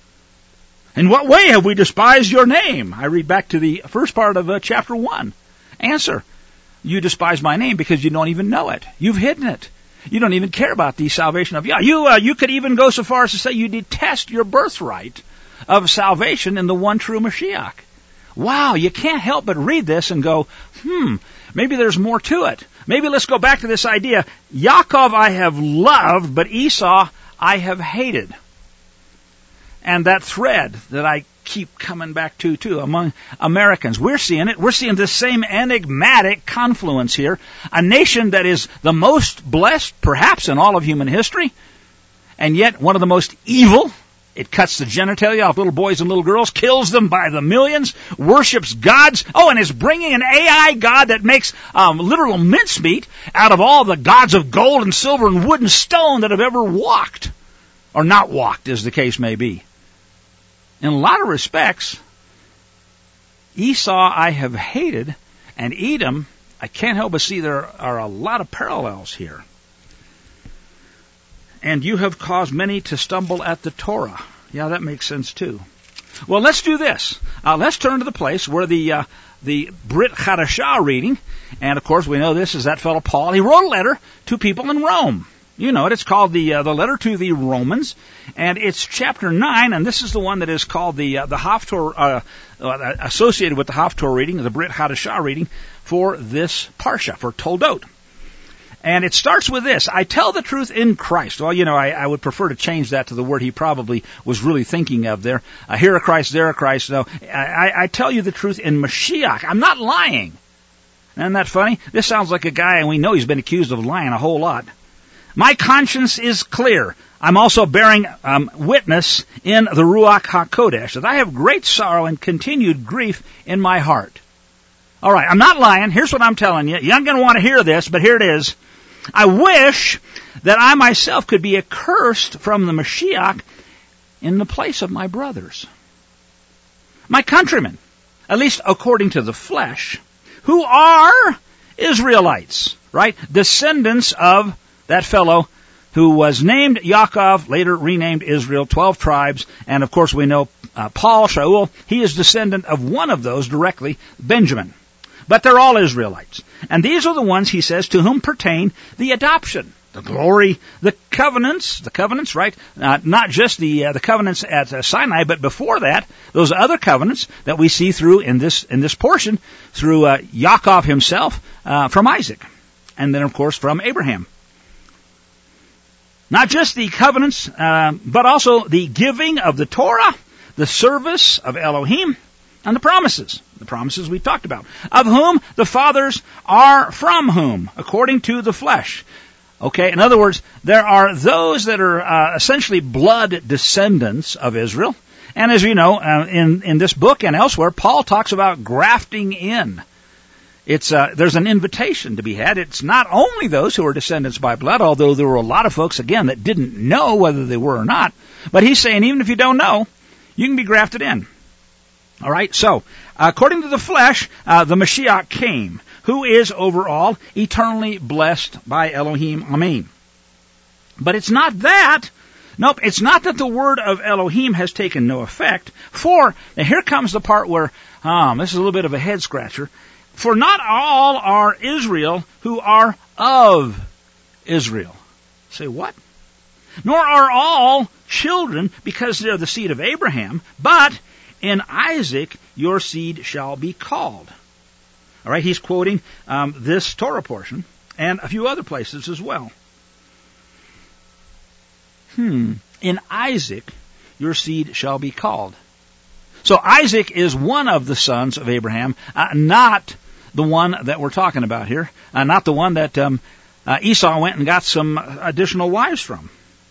In what way have we despised your name? I read back to the first part of uh, chapter one. Answer, you despise my name because you don't even know it. You've hidden it. You don't even care about the salvation of Yah. You, uh, you could even go so far as to say you detest your birthright of salvation in the one true Mashiach. Wow, you can't help but read this and go, hmm, maybe there's more to it. Maybe let's go back to this idea. Yaakov I have loved, but Esau I have hated. And that thread that I keep coming back to, too, among Americans. We're seeing it. We're seeing this same enigmatic confluence here. A nation that is the most blessed, perhaps, in all of human history, and yet one of the most evil. It cuts the genitalia off little boys and little girls, kills them by the millions, worships gods. Oh, and is bringing an A I god that makes um, literal mincemeat out of all the gods of gold and silver and wood and stone that have ever walked, or not walked, as the case may be. In a lot of respects, Esau I have hated, and Edom, I can't help but see there are a lot of parallels here. And you have caused many to stumble at the Torah. Yeah, that makes sense too. Well, let's do this. Uh, let's turn to the place where the uh, the Brit Chadashah reading, and of course we know this is that fellow Paul. He wrote a letter to people in Rome. You know it. It's called the uh, the letter to the Romans, and it's chapter nine, and this is the one that is called the uh, the Haftorah, uh, uh, associated with the Haftorah reading, the Brit Chadashah reading for this parsha, for Toldot. And it starts with this: I tell the truth in Christ. Well, you know, I, I would prefer to change that to the word he probably was really thinking of there. Uh, here a Christ, there a Christ. No, I, I tell you the truth in Mashiach. I'm not lying. Isn't that funny? This sounds like a guy, and we know he's been accused of lying a whole lot. My conscience is clear. I'm also bearing um, witness in the Ruach HaKodesh that I have great sorrow and continued grief in my heart. All right, I'm not lying. Here's what I'm telling you. You aren't going to want to hear this, but here it is. I wish that I myself could be accursed from the Mashiach in the place of my brothers, my countrymen, at least according to the flesh, who are Israelites, right? Descendants of that fellow who was named Yaakov, later renamed Israel, twelve tribes, and of course we know uh, Paul, Shaul, he is descendant of one of those directly, Benjamin. But they're all Israelites. And these are the ones, he says, to whom pertain the adoption, the glory, the covenants, the covenants, right? Uh, not just the uh, the covenants at uh, Sinai, but before that, those other covenants that we see through in this in this portion, through uh, Yaakov himself, uh, from Isaac, and then, of course, from Abraham. Not just the covenants, uh, but also the giving of the Torah, the service of Elohim, and the promises, the promises we talked about, of whom the fathers are from whom, according to the flesh. Okay, in other words, there are those that are uh, essentially blood descendants of Israel. And as you know, uh, in, in this book and elsewhere, Paul talks about grafting in. It's uh, there's an invitation to be had. It's not only those who are descendants by blood, although there were a lot of folks, again, that didn't know whether they were or not. But he's saying even if you don't know, you can be grafted in. All right, so, according to the flesh, uh, the Mashiach came, who is overall eternally blessed by Elohim. Amen. But it's not that. Nope, it's not that the word of Elohim has taken no effect. For, now here comes the part where, um, this is a little bit of a head scratcher. For not all are Israel who are of Israel. Say what? Nor are all children because they're the seed of Abraham, but in Isaac your seed shall be called. All right, he's quoting um, this Torah portion and a few other places as well. Hmm. In Isaac your seed shall be called. So Isaac is one of the sons of Abraham, uh, not the one that we're talking about here, uh, not the one that um, uh, Esau went and got some additional wives from.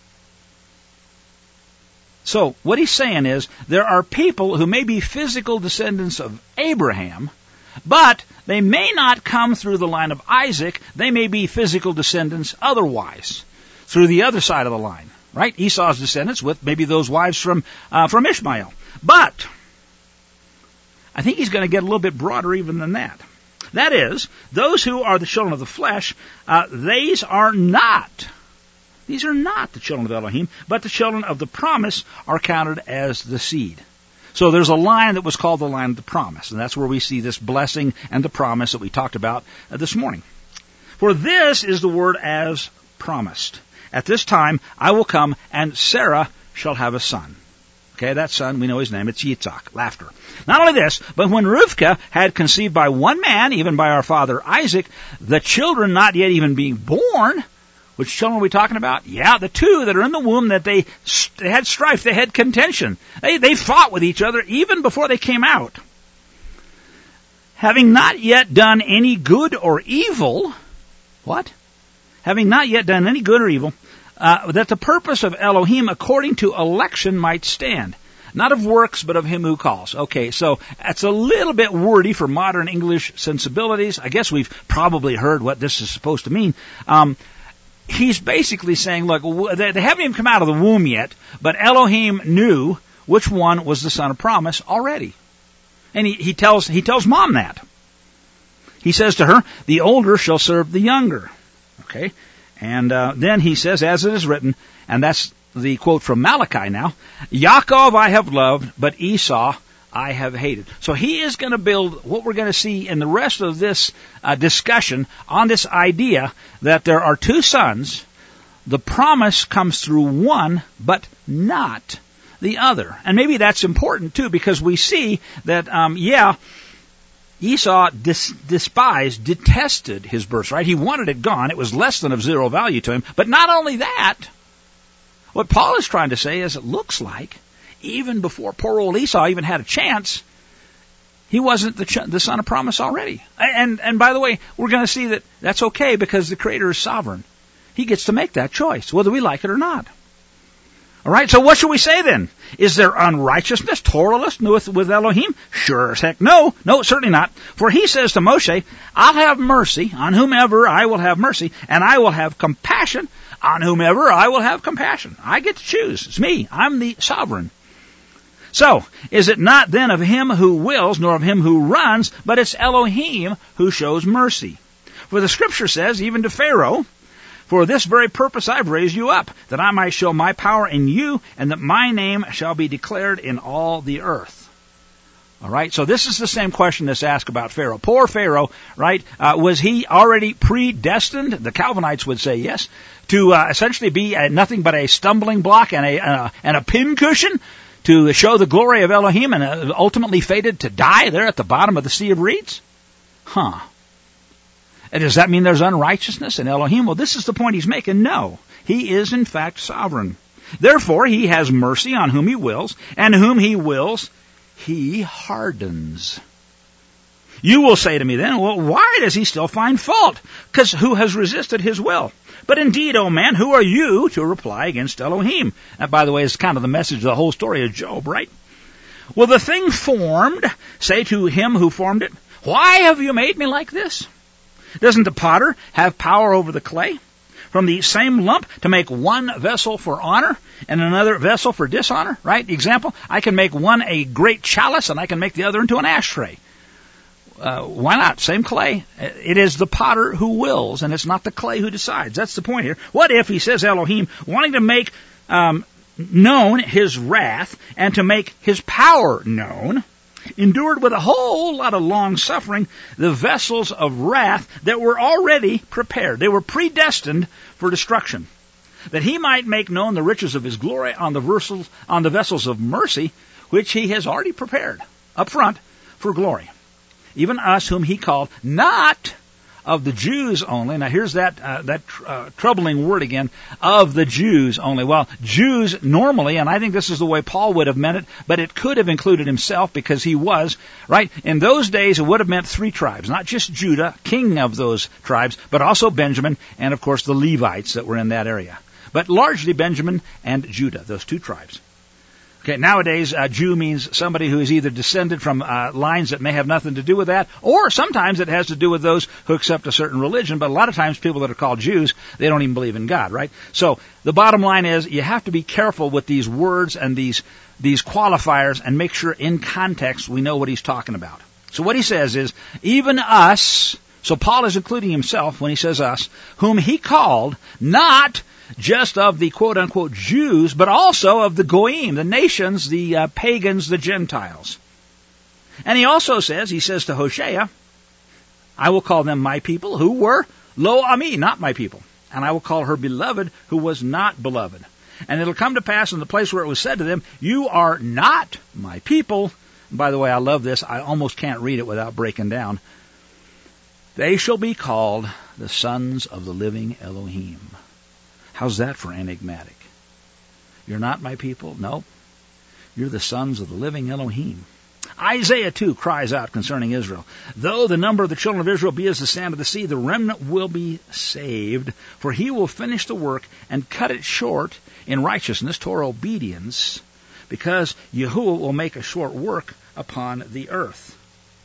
So what he's saying is there are people who may be physical descendants of Abraham, but they may not come through the line of Isaac. They may be physical descendants otherwise, through the other side of the line, right? Esau's descendants with maybe those wives from uh, from Ishmael. But I think he's going to get a little bit broader even than that. That is, those who are the children of the flesh, uh, these are not These are not the children of Elohim, but the children of the promise are counted as the seed. So there's a line that was called the line of the promise, and that's where we see this blessing and the promise that we talked about uh, this morning. For this is the word as promised. At this time I will come, and Sarah shall have a son. Okay, that son, we know his name, it's Yitzhak, laughter. Not only this, but when Rivkah had conceived by one man, even by our father Isaac, the children not yet even being born, Which children are we talking about? Yeah, the two that are in the womb that they, they had strife, they had contention. They, they fought with each other even before they came out. Having not yet done any good or evil, what? Having not yet done any good or evil, uh, that the purpose of Elohim according to election might stand. Not of works, but of him who calls. Okay, so that's a little bit wordy for modern English sensibilities. I guess we've probably heard what this is supposed to mean. Um, he's basically saying, look, they haven't even come out of the womb yet, but Elohim knew which one was the son of promise already. And he, he tells he tells mom that. He says to her, the older shall serve the younger. Okay? And uh, then he says, as it is written, and that's the quote from Malachi now, Yaakov I have loved, but Esau I have hated. So he is going to build what we're going to see in the rest of this uh, discussion on this idea that there are two sons. The promise comes through one, but not the other. And maybe that's important too, because we see that, um, yeah, Esau dis- despised, detested his birthright. He wanted it gone. It was less than of zero value to him. But not only that, what Paul is trying to say is it looks like even before poor old Esau even had a chance, he wasn't the, ch- the son of promise already. And, and by the way, we're going to see that that's okay because the Creator is sovereign. He gets to make that choice, whether we like it or not. All right, so what should we say then? Is there unrighteousness, Torahless with, with Elohim? Sure as heck no. No, certainly not. For he says to Moshe, I'll have mercy on whomever I will have mercy, and I will have compassion on whomever I will have compassion. I get to choose. It's me. I'm the sovereign. So, is it not then of him who wills, nor of him who runs, but it's Elohim who shows mercy? For the Scripture says, even to Pharaoh, for this very purpose I've raised you up, that I might show my power in you, and that my name shall be declared in all the earth. All right, so this is the same question that's asked about Pharaoh. Poor Pharaoh, right? Uh, was he already predestined? The Calvinites would say yes, to uh, essentially be a, nothing but a stumbling block and a uh, and a pincushion to show the glory of Elohim, and uh, ultimately fated to die there at the bottom of the Sea of Reeds? Huh. And does that mean there's unrighteousness in Elohim? Well, this is the point he's making. No, he is in fact sovereign. Therefore, he has mercy on whom he wills, and whom he wills, he hardens. You will say to me then, well, why does he still find fault? Because who has resisted his will? But indeed, O man, who are you to reply against Elohim? That, by the way, is kind of the message of the whole story of Job, right? Will the thing formed say to him who formed it, why have you made me like this? Doesn't the potter have power over the clay? From the same lump to make one vessel for honor and another vessel for dishonor, right? Example, I can make one a great chalice and I can make the other into an ashtray. Uh, why not? Same clay. It is the potter who wills, and it's not the clay who decides. That's the point here. What if, he says, Elohim, wanting to make um, known his wrath and to make his power known, endured with a whole lot of long suffering the vessels of wrath that were already prepared. They were predestined for destruction, that he might make known the riches of his glory on the vessels, on the vessels of mercy, which he has already prepared up front for glory. Even us whom he called, not of the Jews only. Now here's that uh, that tr- uh, troubling word again, of the Jews only. Well, Jews normally, and I think this is the way Paul would have meant it, but it could have included himself because he was, right? In those days, it would have meant three tribes, not just Judah, king of those tribes, but also Benjamin, and of course the Levites that were in that area. But largely Benjamin and Judah, those two tribes. Okay, nowadays, uh, Jew means somebody who is either descended from uh, lines that may have nothing to do with that, or sometimes it has to do with those who accept a certain religion, but a lot of times people that are called Jews, they don't even believe in God, right? So the bottom line is you have to be careful with these words and these these qualifiers and make sure in context we know what he's talking about. So what he says is, even us, so Paul is including himself when he says us, whom he called, not just of the quote-unquote Jews, but also of the Goyim, the nations, the uh, pagans, the Gentiles. And he also says, he says to Hosea, I will call them my people who were lo ami, not my people. And I will call her beloved who was not beloved. And it'll come to pass in the place where it was said to them, you are not my people. And by the way, I love this. I almost can't read it without breaking down. They shall be called the sons of the living Elohim. How's that for enigmatic? You're not my people? No. You're the sons of the living Elohim. Isaiah too cries out concerning Israel. Though the number of the children of Israel be as the sand of the sea, the remnant will be saved, for he will finish the work and cut it short in righteousness, Torah obedience, because Yahuwah will make a short work upon the earth.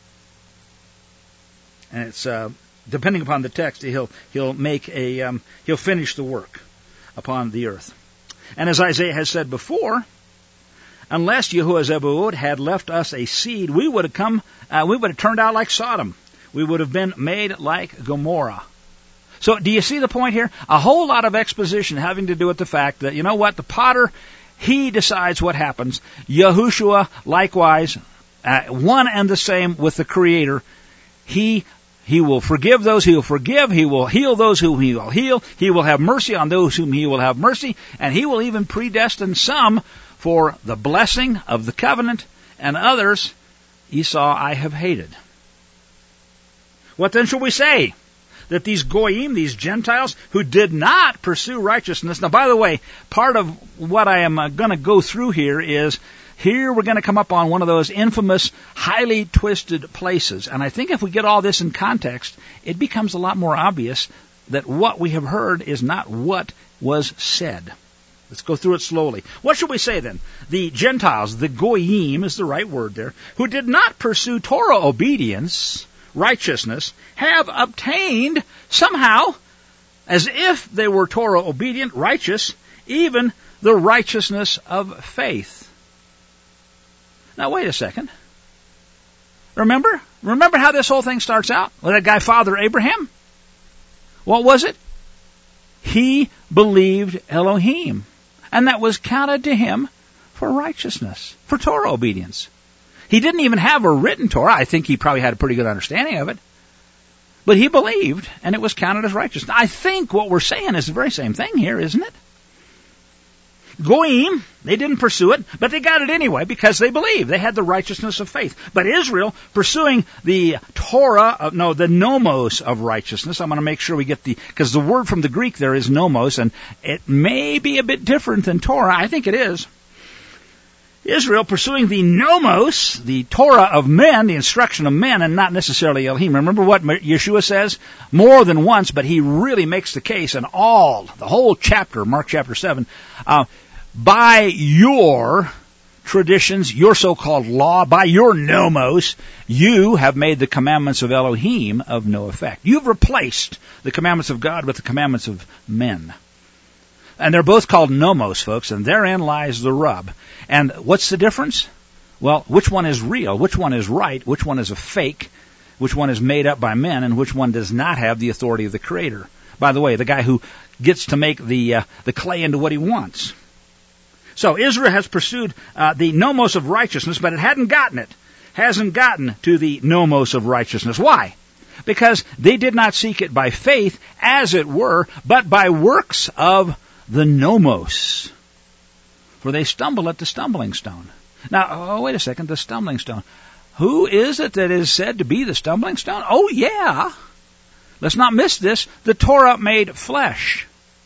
And it's uh, depending upon the text, he'll he'll make a um, he'll finish the work upon the earth. And as Isaiah has said before, unless Yahuwah Zebaoth had left us a seed, we would have come, uh, we would have turned out like Sodom. We would have been made like Gomorrah. So, do you see the point here? A whole lot of exposition having to do with the fact that, you know what, the potter, he decides what happens. Yahushua, likewise, uh, one and the same with the Creator. He He will forgive those he will forgive. He will heal those whom he will heal. He will have mercy on those whom he will have mercy. And he will even predestine some for the blessing of the covenant, and others, Esau, I have hated. What then shall we say? That these Goyim, these Gentiles, who did not pursue righteousness. Now, by the way, part of what I am uh, going to go through here is, here we're going to come up on one of those infamous, highly twisted places. And I think if we get all this in context, it becomes a lot more obvious that what we have heard is not what was said. Let's go through it slowly. What should we say then? The Gentiles, the Goyim is the right word there, who did not pursue Torah obedience, righteousness, have obtained somehow, as if they were Torah obedient, righteous, even the righteousness of faith. Now wait a second. Remember? Remember how this whole thing starts out? With that guy, Father Abraham? What was it? He believed Elohim. And that was counted to him for righteousness, for Torah obedience. He didn't even have a written Torah. I think he probably had a pretty good understanding of it. But he believed, and it was counted as righteousness. I think what we're saying is the very same thing here, isn't it? Goyim, they didn't pursue it, but they got it anyway because they believed. They had the righteousness of faith. But Israel, pursuing the Torah, of, no, the nomos of righteousness. I'm going to make sure we get the, because the word from the Greek there is nomos, and it may be a bit different than Torah. I think it is. Israel pursuing the nomos, the Torah of men, the instruction of men, and not necessarily Elohim. Remember what Yeshua says? More than once, but he really makes the case in all, the whole chapter, Mark chapter seven, uh, by your traditions, your so-called law, by your nomos, you have made the commandments of Elohim of no effect. You've replaced the commandments of God with the commandments of men. And they're both called nomos, folks, and therein lies the rub. And what's the difference? Well, which one is real? Which one is right? Which one is a fake? Which one is made up by men? And which one does not have the authority of the Creator? By the way, the guy who gets to make the uh, the clay into what he wants. So Israel has pursued uh, the nomos of righteousness, but it hadn't gotten it. Hasn't gotten to the nomos of righteousness. Why? Because they did not seek it by faith, as it were, but by works of the nomos. For they stumble at the stumbling stone. Now, oh, wait a second, the stumbling stone. Who is it that is said to be the stumbling stone? Oh, yeah. Let's not miss this. The Torah made flesh.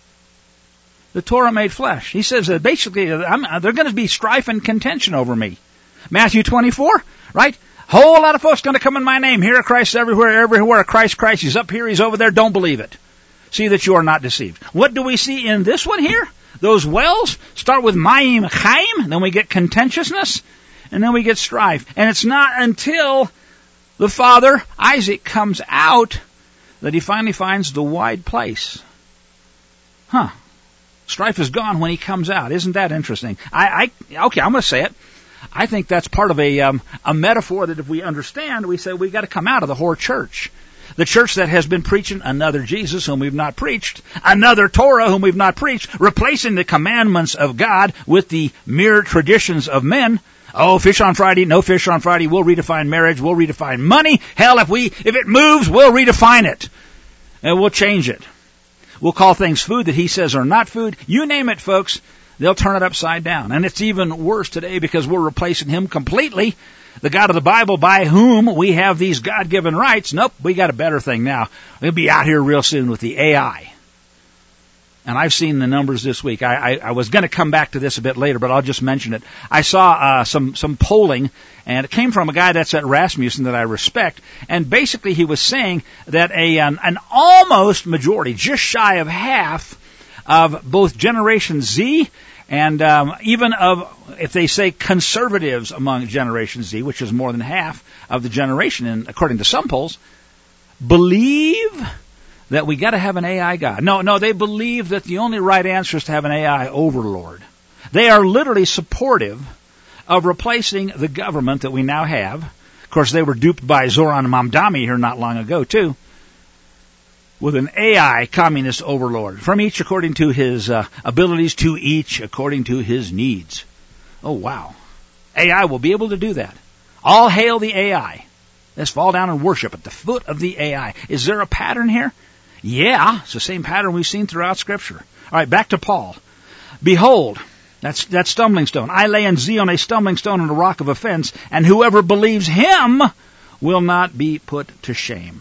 The Torah made flesh. He says that basically I'm, they're going to be strife and contention over me. Matthew twenty-four, right? Whole lot of folks going to come in my name. Here are Christ everywhere, everywhere. Christ, Christ. He's up here, he's over there. Don't believe it. See that you are not deceived. What do we see in this one here? Those wells start with Mayim Chaim, then we get contentiousness, and then we get strife. And it's not until the father, Isaac, comes out that he finally finds the wide place. Huh. Strife is gone when he comes out. Isn't that interesting? I, I okay, I'm going to say it. I think that's part of a um, a metaphor that if we understand, we say we got to come out of the whore church. The church that has been preaching another Jesus whom we've not preached, another Torah whom we've not preached, replacing the commandments of God with the mere traditions of men. Oh, fish on Friday, no fish on Friday. We'll redefine marriage. We'll redefine money. Hell, if we if it moves, we'll redefine it. And we'll change it. We'll call things food that he says are not food. You name it, folks. They'll turn it upside down. And it's even worse today because we're replacing him completely. The God of the Bible by whom we have these God-given rights. Nope, we got a better thing now. We'll be out here real soon with the A I. And I've seen the numbers this week. I, I, I was going to come back to this a bit later, but I'll just mention it. I saw uh, some some polling, and it came from a guy that's at Rasmussen that I respect. And basically, he was saying that a an, an almost majority, just shy of half, of both Generation Z and um, even of, if they say conservatives among Generation Z, which is more than half of the generation, and according to some polls, believe that we got to have an A I God. No, no, they believe that the only right answer is to have an A I overlord. They are literally supportive of replacing the government that we now have. Of course, they were duped by Zoran Mamdani here not long ago, too, with an A I communist overlord, from each according to his uh, abilities, to each according to his needs. Oh, wow. A I will be able to do that. All hail the A I. Let's fall down and worship at the foot of the A I. Is there a pattern here? Yeah, it's the same pattern we've seen throughout Scripture. All right, back to Paul. Behold, that's that stumbling stone. I lay in Zion a stumbling stone and a rock of offense, and whoever believes him will not be put to shame.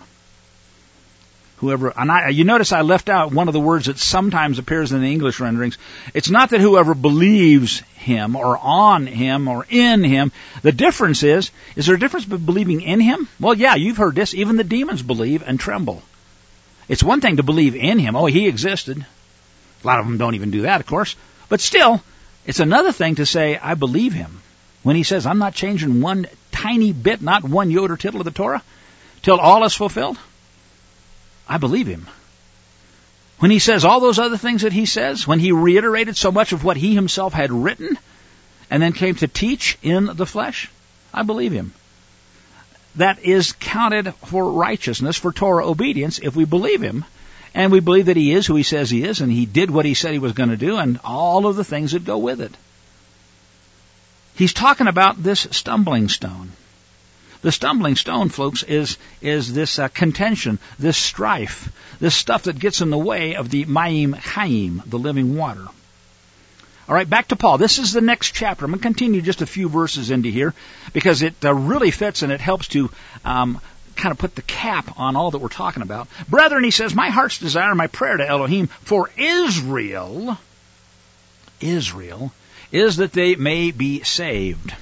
Whoever, and I, you notice I left out one of the words that sometimes appears in the English renderings. It's not that whoever believes him or on him or in him. The difference is, is there a difference between believing in him? Well, yeah, you've heard this. Even the demons believe and tremble. It's one thing to believe in him. Oh, he existed. A lot of them don't even do that, of course. But still, it's another thing to say, I believe him. When he says, I'm not changing one tiny bit, not one yod or tittle of the Torah, till all is fulfilled. I believe him. When he says all those other things that he says, when he reiterated so much of what he himself had written, and then came to teach in the flesh, I believe him. That is counted for righteousness, for Torah obedience, if we believe him. And we believe that he is who he says he is, and he did what he said he was going to do, and all of the things that go with it. He's talking about this stumbling stone. The stumbling stone, folks, is is this uh, contention, this strife, this stuff that gets in the way of the Mayim Chaim, the living water. All right, back to Paul. This is the next chapter. I'm going to continue just a few verses into here because it uh, really fits and it helps to um, kind of put the cap on all that we're talking about. Brethren, he says, my heart's desire, my prayer to Elohim for Israel, Israel, is that they may be saved.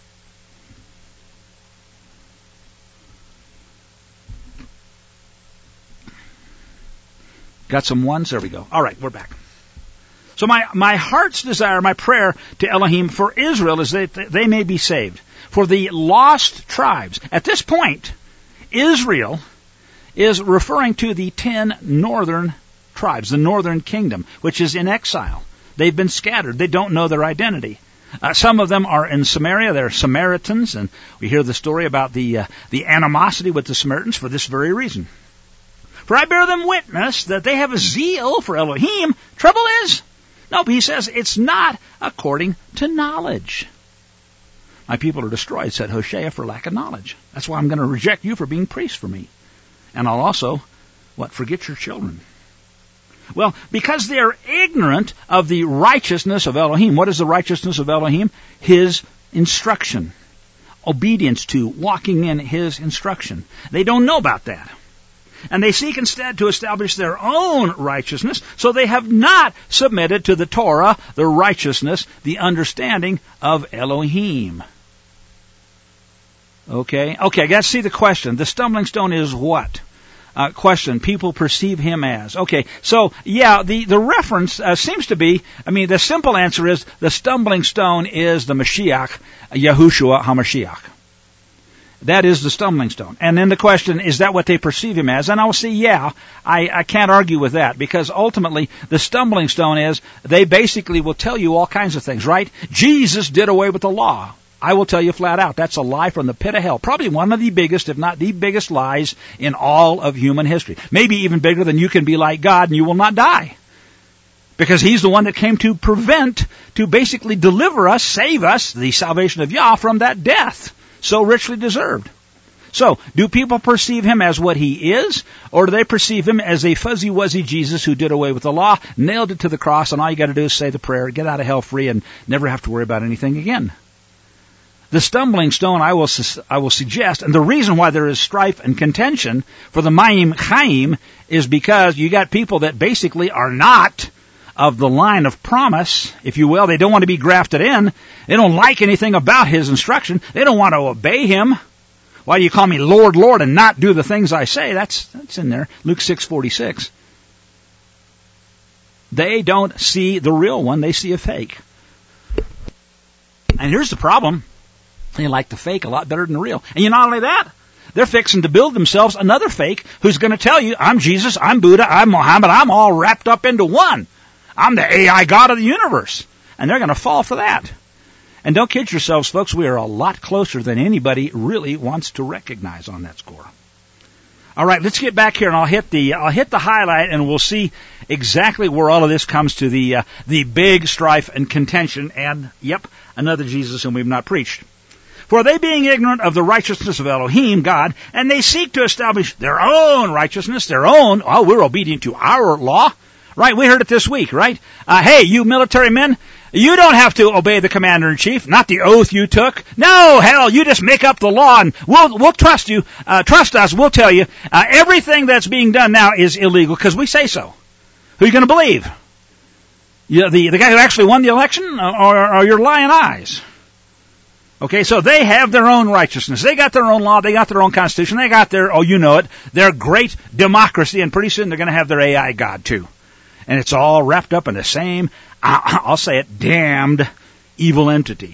Got some ones? There we go. All right, we're back. So my, my heart's desire, my prayer to Elohim for Israel is that they may be saved. For the lost tribes. At this point, Israel is referring to the ten northern tribes, the northern kingdom, which is in exile. They've been scattered. They don't know their identity. Uh, some of them are in Samaria. They're Samaritans, and we hear the story about the uh, the animosity with the Samaritans for this very reason. For I bear them witness that they have a zeal for Elohim. Trouble is, no, he says, it's not according to knowledge. My people are destroyed, said Hosea, for lack of knowledge. That's why I'm going to reject you for being priests for me. And I'll also, what, forget your children. Well, because they are ignorant of the righteousness of Elohim. What is the righteousness of Elohim? His instruction. Obedience to, walking in his instruction. They don't know about that. And they seek instead to establish their own righteousness, so they have not submitted to the Torah, the righteousness, the understanding of Elohim. Okay, okay, I got to see the question. The stumbling stone is what? Uh, question, people perceive him as. Okay, so, yeah, the, the reference uh, seems to be, I mean, the simple answer is the stumbling stone is the Mashiach, Yahushua HaMashiach. That is the stumbling stone. And then the question, is that what they perceive him as? And I'll say, yeah, I, I can't argue with that, because ultimately the stumbling stone is they basically will tell you all kinds of things, right? Jesus did away with the law. I will tell you flat out, that's a lie from the pit of hell. Probably one of the biggest, if not the biggest lies in all of human history. Maybe even bigger than you can be like God and you will not die. Because he's the one that came to prevent, to basically deliver us, save us, the salvation of Yah, from that death. So richly deserved. So, do people perceive him as what he is, or do they perceive him as a fuzzy-wuzzy Jesus who did away with the law, nailed it to the cross, and all you got to do is say the prayer, get out of hell free, and never have to worry about anything again? The stumbling stone, I will I will suggest, and the reason why there is strife and contention for the Mayim Chaim is because you got people that basically are not of the line of promise, if you will. They don't want to be grafted in. They don't like anything about his instruction. They don't want to obey him. Why do you call me Lord, Lord, and not do the things I say? That's that's in there. Luke six forty-six. They don't see the real one. They see a fake. And here's the problem. They like the fake a lot better than the real. And you not only that, they're fixing to build themselves another fake who's going to tell you, I'm Jesus, I'm Buddha, I'm Muhammad, I'm all wrapped up into one. I'm the A I God of the universe. And they're going to fall for that. And don't kid yourselves, folks, we are a lot closer than anybody really wants to recognize on that score. All right, let's get back here, and I'll hit the I'll hit the highlight, and we'll see exactly where all of this comes to the uh, the big strife and contention. And yep, another Jesus whom we've not preached. For they being ignorant of the righteousness of Elohim, God, and they seek to establish their own righteousness, their own. Oh, we're obedient to our law, right? We heard it this week, right? Uh, hey, you military men. You don't have to obey the commander-in-chief, not the oath you took. No, hell, you just make up the law, and we'll we'll trust you. Uh, trust us. We'll tell you uh, everything that's being done now is illegal because we say so. Who are you going to believe? You know, the the guy who actually won the election, or, or your lying eyes? Okay, so they have their own righteousness. They got their own law. They got their own constitution. They got their, oh, you know it, their great democracy, and pretty soon they're going to have their A I God too. And it's all wrapped up in the same, I'll say it, damned evil entity.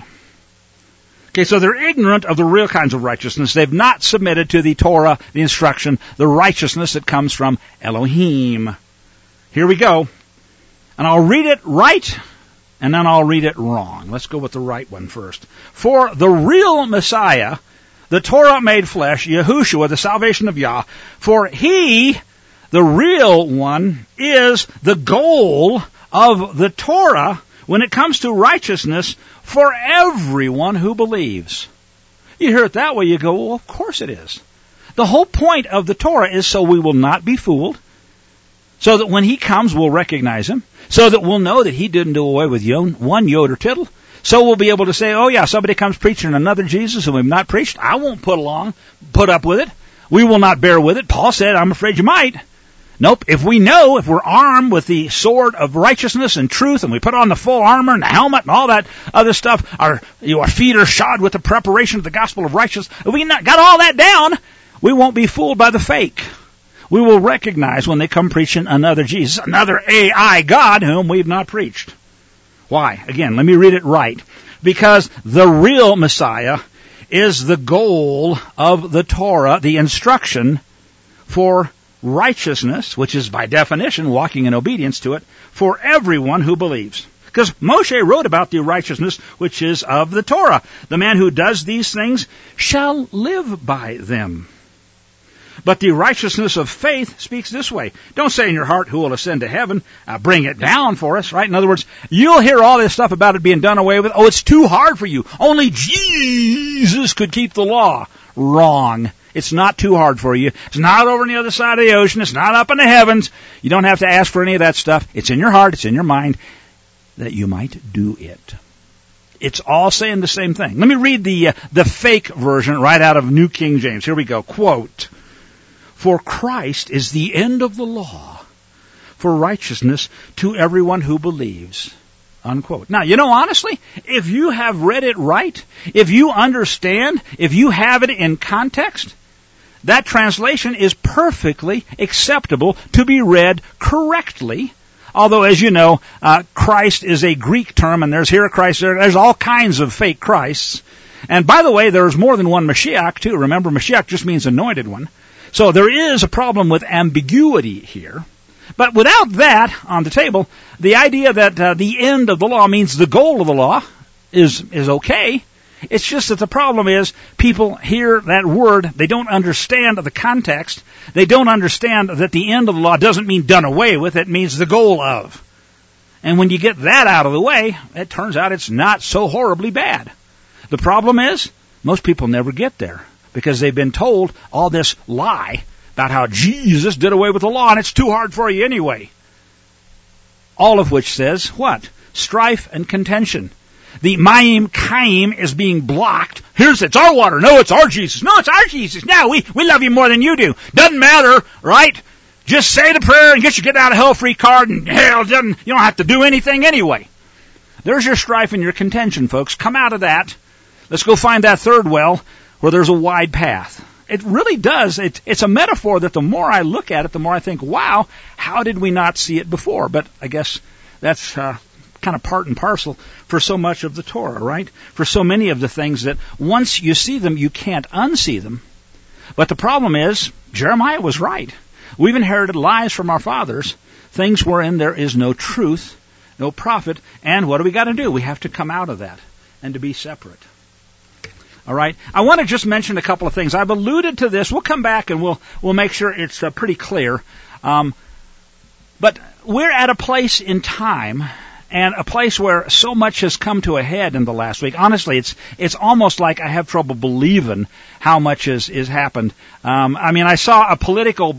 Okay, so they're ignorant of the real kinds of righteousness. They've not submitted to the Torah, the instruction, the righteousness that comes from Elohim. Here we go. And I'll read it right, and then I'll read it wrong. Let's go with the right one first. For the real Messiah, the Torah made flesh, Yahushua, the salvation of Yah, for he, the real one, is the goal of the Torah when it comes to righteousness for everyone who believes. You hear it that way, you go, well, of course it is. The whole point of the Torah is so we will not be fooled, so that when he comes we'll recognize him, so that we'll know that he didn't do away with one yod or tittle, so we'll be able to say, oh yeah, somebody comes preaching another Jesus whom we've not preached, I won't put along, put up with it. We will not bear with it. Paul said, I'm afraid you might. Nope. If we know, if we're armed with the sword of righteousness and truth, and we put on the full armor and the helmet and all that other stuff, our, you know, our feet are shod with the preparation of the gospel of righteousness, if we not got all that down, we won't be fooled by the fake. We will recognize when they come preaching another Jesus, another A I God whom we've not preached. Why? Again, let me read it right. Because the real Messiah is the goal of the Torah, the instruction for righteousness, which is by definition walking in obedience to it, for everyone who believes. Because Moshe wrote about the righteousness which is of the Torah. The man who does these things shall live by them. But the righteousness of faith speaks this way. Don't say in your heart, who will ascend to heaven? Uh, bring it down for us, right? In other words, you'll hear all this stuff about it being done away with. Oh, it's too hard for you. Only Jesus could keep the law. Wrong. It's not too hard for you. It's not over on the other side of the ocean. It's not up in the heavens. You don't have to ask for any of that stuff. It's in your heart. It's in your mind that you might do it. It's all saying the same thing. Let me read the uh, the fake version right out of New King James. Here we go. Quote, for Christ is the end of the law for righteousness to everyone who believes. Unquote. Now, you know, honestly, if you have read it right, if you understand, if you have it in context, that translation is perfectly acceptable to be read correctly. Although, as you know, uh, Christ is a Greek term, and there's here a Christ, there, there's all kinds of fake Christs. And by the way, there's more than one Mashiach, too. Remember, Mashiach just means anointed one. So there is a problem with ambiguity here. But without that on the table, the idea that uh, the end of the law means the goal of the law is is okay. It's just that the problem is people hear that word, they don't understand the context, they don't understand that the end of the law doesn't mean done away with, it means the goal of. And when you get that out of the way, it turns out it's not so horribly bad. The problem is, most people never get there because they've been told all this lie about how Jesus did away with the law and it's too hard for you anyway. All of which says what? Strife and contention. The Mayim Chaim is being blocked. Here's, it's our water. No, it's our Jesus. No, it's our Jesus. No, we, we love you more than you do. Doesn't matter, right? Just say the prayer and get your get out of hell free card, and hell doesn't, you don't have to do anything anyway. There's your strife and your contention, folks. Come out of that. Let's go find that third well where there's a wide path. It really does. It, it's a metaphor that the more I look at it, the more I think, wow, how did we not see it before? But I guess that's uh, kind of part and parcel for so much of the Torah, right? For so many of the things that once you see them, you can't unsee them. But the problem is, Jeremiah was right. We've inherited lies from our fathers, things wherein there is no truth, no profit, and what do we got to do? We have to come out of that and to be separate. All right. I want to just mention a couple of things. I've alluded to this. We'll come back and we'll we'll make sure it's uh, pretty clear. Um, but we're at a place in time and a place where so much has come to a head in the last week. Honestly, it's it's almost like I have trouble believing how much has is happened. Um, I mean, I saw a political.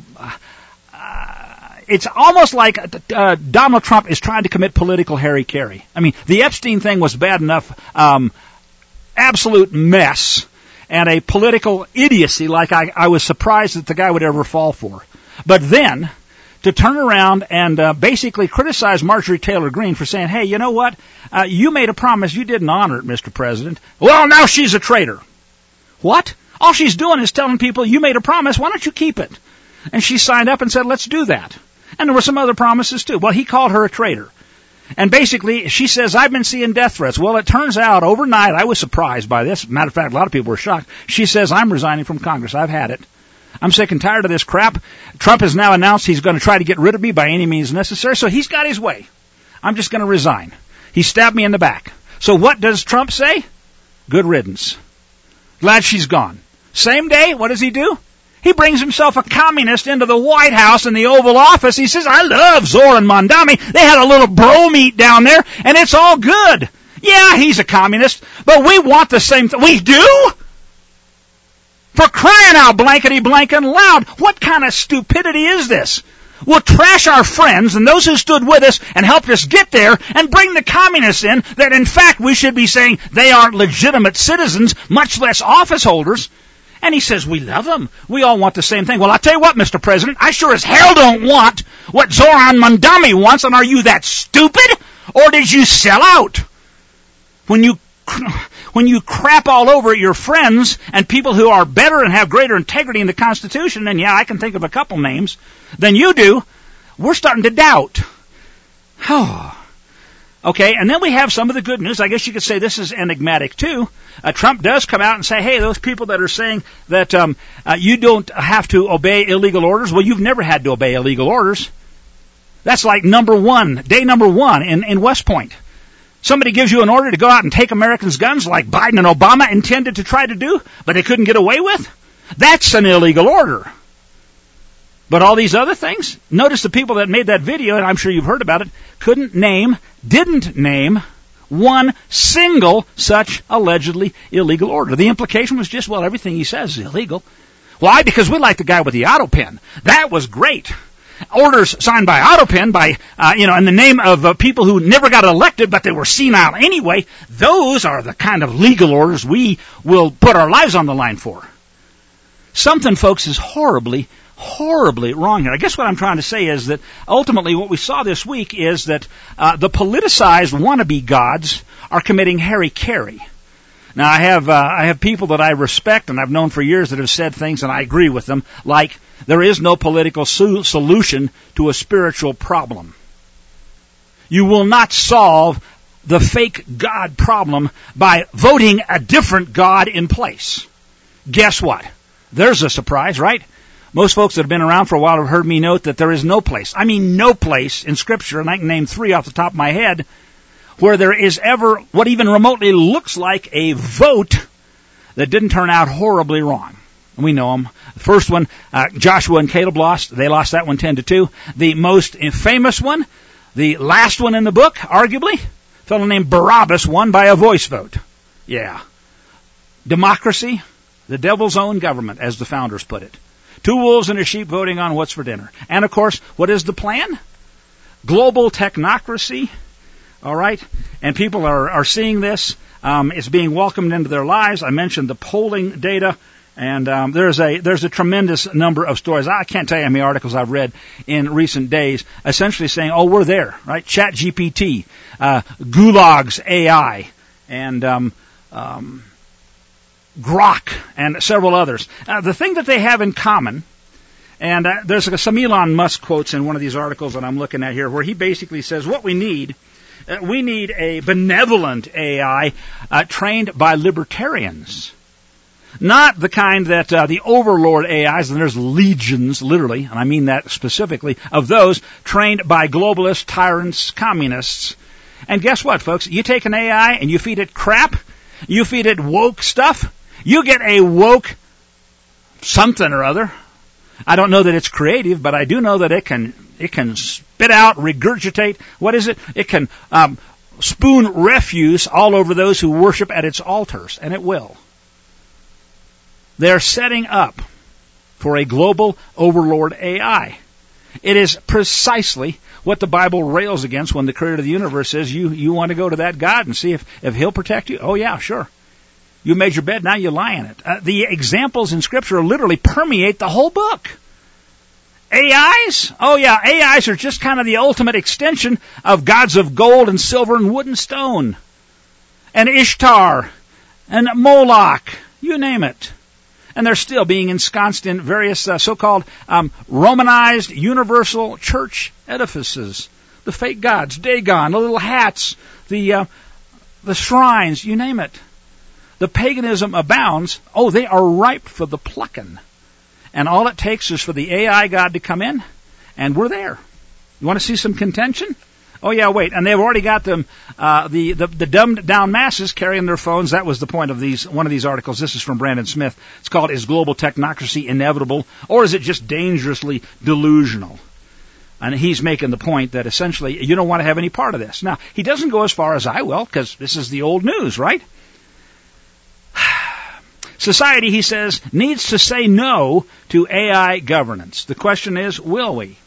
Uh, it's almost like uh, Donald Trump is trying to commit political hara-kiri. I mean, the Epstein thing was bad enough. Um, absolute mess and a political idiocy like I, I was surprised that the guy would ever fall for. But then, to turn around and uh, basically criticize Marjorie Taylor Greene for saying, hey, you know what? Uh, you made a promise. You didn't honor it, Mister President. Well, now she's a traitor. What? All she's doing is telling people, you made a promise. Why don't you keep it? And she signed up and said, let's do that. And there were some other promises, too. Well, he called her a traitor. And basically, she says, I've been seeing death threats. Well, it turns out, overnight, I was surprised by this. Matter of fact, a lot of people were shocked. She says, I'm resigning from Congress. I've had it. I'm sick and tired of this crap. Trump has now announced he's going to try to get rid of me by any means necessary, so he's got his way. I'm just going to resign. He stabbed me in the back. So what does Trump say? Good riddance. Glad she's gone. Same day, what does he do? He brings himself a communist into the White House in the Oval Office. He says, I love Zoran Mondami. They had a little bro meet down there, and it's all good. Yeah, he's a communist, but we want the same thing. We do? For crying out blankety blank and loud. What kind of stupidity is this? We'll trash our friends and those who stood with us and helped us get there and bring the communists in that, in fact, we should be saying they aren't legitimate citizens, much less office holders. And he says, we love them. We all want the same thing. Well, I'll tell you what, Mister President, I sure as hell don't want what Zoran Mondami wants, and are you that stupid? Or did you sell out? When you when you crap all over your friends and people who are better and have greater integrity in the Constitution, and yeah, I can think of a couple names, than you do, we're starting to doubt. Oh. Okay, and then we have some of the good news. I guess you could say this is enigmatic, too. Uh, Trump does come out and say, hey, those people that are saying that um, uh, you don't have to obey illegal orders, well, you've never had to obey illegal orders. That's like number one, day number one in, in West Point. Somebody gives you an order to go out and take Americans' guns like Biden and Obama intended to try to do, but they couldn't get away with? That's an illegal order. But all these other things, notice the people that made that video, and I'm sure you've heard about it, couldn't name, didn't name one single such allegedly illegal order. The implication was just, well, everything he says is illegal. Why? Because we like the guy with the auto pen. That was great. Orders signed by auto pen, by, uh, you know, in the name of uh, people who never got elected, but they were senile anyway. Those are the kind of legal orders we will put our lives on the line for. Something, folks, is horribly horribly wrong here. I guess what I'm trying to say is that ultimately what we saw this week is that uh, the politicized wannabe gods are committing hara-kiri. Now, I have uh, I have people that I respect and I've known for years that have said things, and I agree with them, like there is no political su- solution to a spiritual problem. You will not solve the fake God problem by voting a different God in place. Guess what? There's a surprise, right? Most folks that have been around for a while have heard me note that there is no place, I mean no place in Scripture, and I can name three off the top of my head, where there is ever what even remotely looks like a vote that didn't turn out horribly wrong. And we know them. The first one, uh, Joshua and Caleb lost. They lost that one ten to two. The most famous one, the last one in the book, arguably, a fellow named Barabbas won by a voice vote. Yeah. Democracy, the devil's own government, as the founders put it. Two wolves and a sheep voting on what's for dinner. And, of course, what is the plan? Global technocracy. All right? And people are, are seeing this. Um, it's being welcomed into their lives. I mentioned the polling data. And um, there's a there's a tremendous number of stories. I can't tell you how many articles I've read in recent days, essentially saying, "Oh, we're there, right? Chat G P T, uh, Gulag's A I, and um, um, Grok, and several others." Uh, the thing that they have in common, and uh, there's uh, some Elon Musk quotes in one of these articles that I'm looking at here, where he basically says, "What we need, uh, we need a benevolent A I uh, trained by libertarians." Not the kind that uh, the overlord A Is, and there's legions, literally, and I mean that specifically, of those trained by globalists, tyrants, communists. And guess what, folks? You take an A I and you feed it crap, you feed it woke stuff, you get a woke something or other. I don't know that it's creative, but I do know that it can it can spit out, regurgitate, what is it? It can um, spoon refuse all over those who worship at its altars, and it will. They're setting up for a global overlord A I. It is precisely what the Bible rails against when the creator of the universe says, you, you want to go to that God and see if, if he'll protect you? Oh yeah, sure. You made your bed, now you lie in it. Uh, the examples in Scripture literally permeate the whole book. A Is? Oh yeah, A Is are just kind of the ultimate extension of gods of gold and silver and wood and stone. And Ishtar, and Moloch, you name it. And they're still being ensconced in various uh, so-called um, Romanized universal church edifices. The fake gods, Dagon, the little hats, the uh, the shrines, you name it. The paganism abounds. Oh, they are ripe for the plucking. And all it takes is for the A I God to come in, and we're there. You want to see some contention? Oh yeah, wait, and they've already got them, uh, the, the, the dumbed down masses carrying their phones. That was the point of these, one of these articles. This is from Brandon Smith. It's called, "Is Global Technocracy Inevitable, or is it just dangerously delusional?" And he's making the point that essentially you don't want to have any part of this. Now, he doesn't go as far as I will, because this is the old news, right? Society, he says, needs to say no to A I governance. The question is, will we?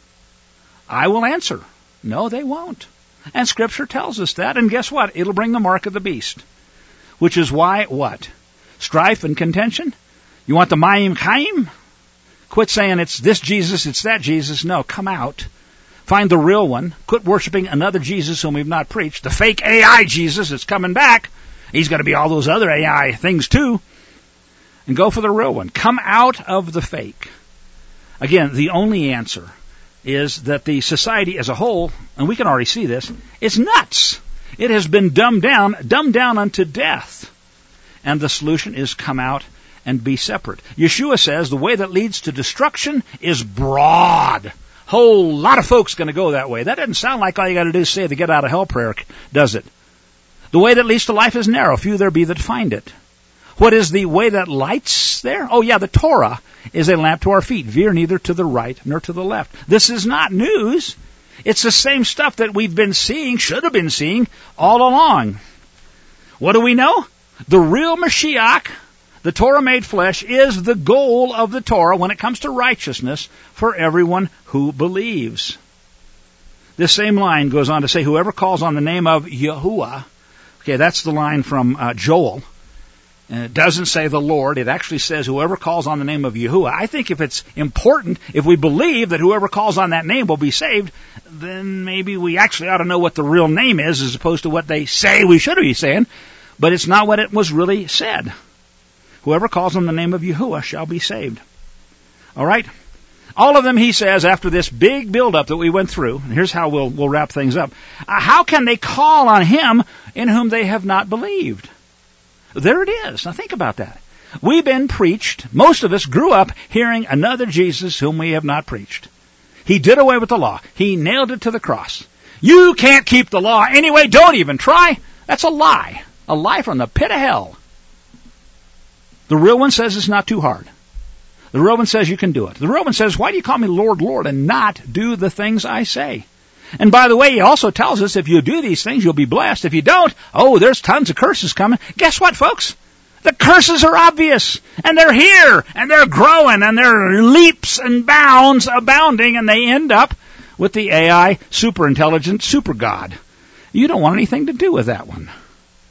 I will answer. No, they won't. And Scripture tells us that. And guess what? It'll bring the mark of the beast. Which is why, what? Strife and contention? You want the Mayim Chaim? Quit saying it's this Jesus, it's that Jesus. No, come out. Find the real one. Quit worshiping another Jesus whom we've not preached. The fake A I Jesus is coming back. He's going to be all those other A I things too. And go for the real one. Come out of the fake. Again, the only answer is that the society as a whole, and we can already see this, is nuts. It has been dumbed down, dumbed down unto death. And the solution is come out and be separate. Yeshua says the way that leads to destruction is broad. Whole lot of folks going to go that way. That doesn't sound like all you got to do is say the get out of hell prayer, does it? The way that leads to life is narrow. Few there be that find it. What is the way that lights there? Oh yeah, the Torah is a lamp to our feet. Veer neither to the right nor to the left. This is not news. It's the same stuff that we've been seeing, should have been seeing, all along. What do we know? The real Mashiach, the Torah made flesh, is the goal of the Torah when it comes to righteousness for everyone who believes. This same line goes on to say, whoever calls on the name of Yahuwah, okay, that's the line from uh, Joel. And it doesn't say the Lord. It actually says whoever calls on the name of Yahuwah. I think if it's important, if we believe that whoever calls on that name will be saved, then maybe we actually ought to know what the real name is as opposed to what they say we should be saying. But it's not what it was really said. Whoever calls on the name of Yahuwah shall be saved. All right? All of them, he says, after this big build-up that we went through, and here's how we'll, we'll wrap things up. Uh, how can they call on him in whom they have not believed? There it is. Now think about that. We've been preached, most of us grew up hearing another Jesus whom we have not preached. He did away with the law. He nailed it to the cross. You can't keep the law anyway, don't even try. That's a lie. A lie from the pit of hell. The real one says it's not too hard. The real one says you can do it. The real one says, why do you call me Lord, Lord, and not do the things I say? And by the way, he also tells us if you do these things, you'll be blessed. If you don't, oh, there's tons of curses coming. Guess what, folks? The curses are obvious, and they're here, and they're growing, and they're leaps and bounds abounding, and they end up with the A I super intelligent super God. You don't want anything to do with that one.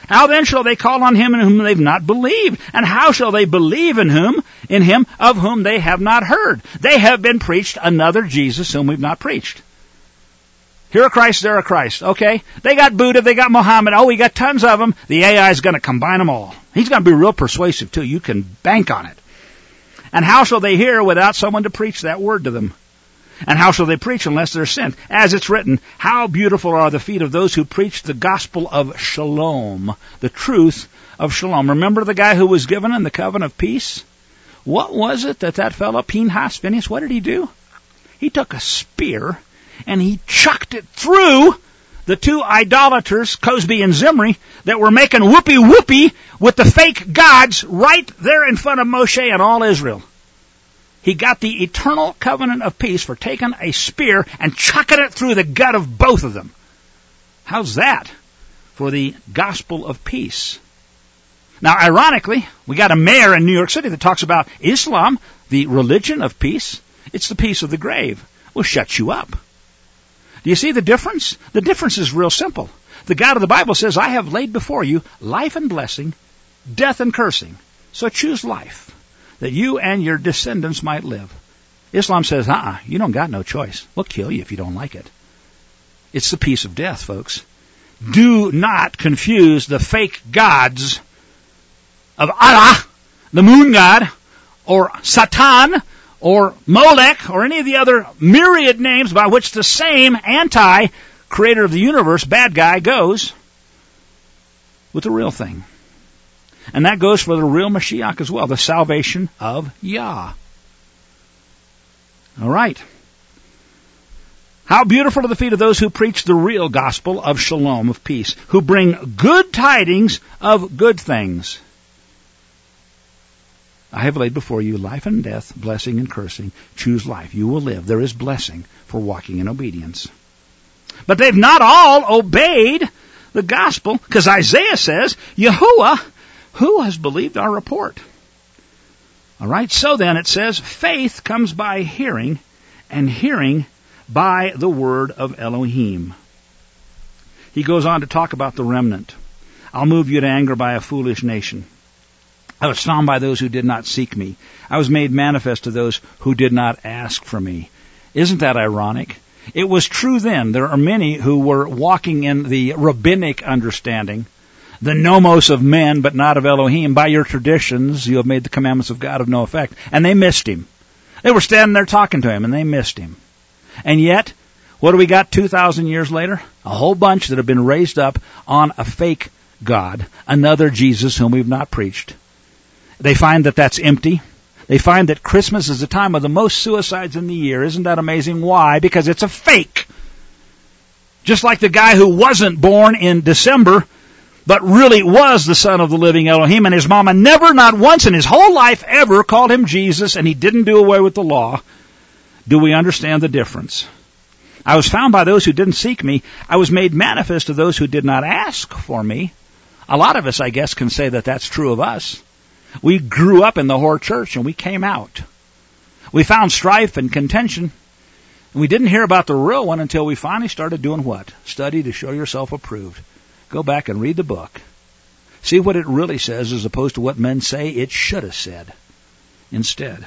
How then shall they call on him in whom they've not believed? And how shall they believe in whom, in him of whom they have not heard? They have been preached another Jesus whom we've not preached. Here a Christ, there a Christ. Okay? They got Buddha, they got Muhammad. Oh, we got tons of them. The A I is going to combine them all. He's going to be real persuasive too. You can bank on it. And how shall they hear without someone to preach that word to them? And how shall they preach unless they're sent? As it's written, how beautiful are the feet of those who preach the gospel of shalom, the truth of shalom. Remember the guy who was given in the covenant of peace? What was it that that fellow, Pinhas, Phineas, what did he do? He took a spear and he chucked it through the two idolaters, Cosby and Zimri, that were making whoopee whoopee with the fake gods right there in front of Moshe and all Israel. He got the eternal covenant of peace for taking a spear and chucking it through the gut of both of them. How's that for the gospel of peace? Now, ironically, we got a mayor in New York City that talks about Islam, the religion of peace. It's the peace of the grave. Will shut you up. Do you see the difference? The difference is real simple. The God of the Bible says, I have laid before you life and blessing, death and cursing. So choose life, that you and your descendants might live. Islam says, uh-uh, you don't got no choice. We'll kill you if you don't like it. It's the peace of death, folks. Do not confuse the fake gods of Allah, the moon god, or Satan, or Molech, or any of the other myriad names by which the same anti-creator of the universe, bad guy, goes with the real thing. And that goes for the real Mashiach as well, the salvation of Yah. All right. How beautiful are the feet of those who preach the real gospel of shalom, of peace, who bring good tidings of good things. I have laid before you life and death, blessing and cursing. Choose life. You will live. There is blessing for walking in obedience. But they've not all obeyed the gospel, because Isaiah says, Yahuwah, who has believed our report? All right, so then it says, faith comes by hearing, and hearing by the word of Elohim. He goes on to talk about the remnant. I'll move you to anger by a foolish nation. I was found by those who did not seek me. I was made manifest to those who did not ask for me. Isn't that ironic? It was true then. There are many who were walking in the rabbinic understanding, the nomos of men, but not of Elohim. By your traditions, you have made the commandments of God of no effect. And they missed him. They were standing there talking to him, and they missed him. And yet, what do we got two thousand years later? A whole bunch that have been raised up on a fake God, another Jesus whom we've not preached. They find that that's empty. They find that Christmas is the time of the most suicides in the year. Isn't that amazing? Why? Because it's a fake. Just like the guy who wasn't born in December, but really was the son of the living Elohim, and his mama never, not once in his whole life ever, called him Jesus, and he didn't do away with the law. Do we understand the difference? I was found by those who didn't seek me. I was made manifest to those who did not ask for me. A lot of us, I guess, can say that that's true of us. We grew up in the whore church and we came out. We found strife and contention. And we didn't hear about the real one until we finally started doing what? Study to show yourself approved. Go back and read the book. See what it really says as opposed to what men say it should have said instead.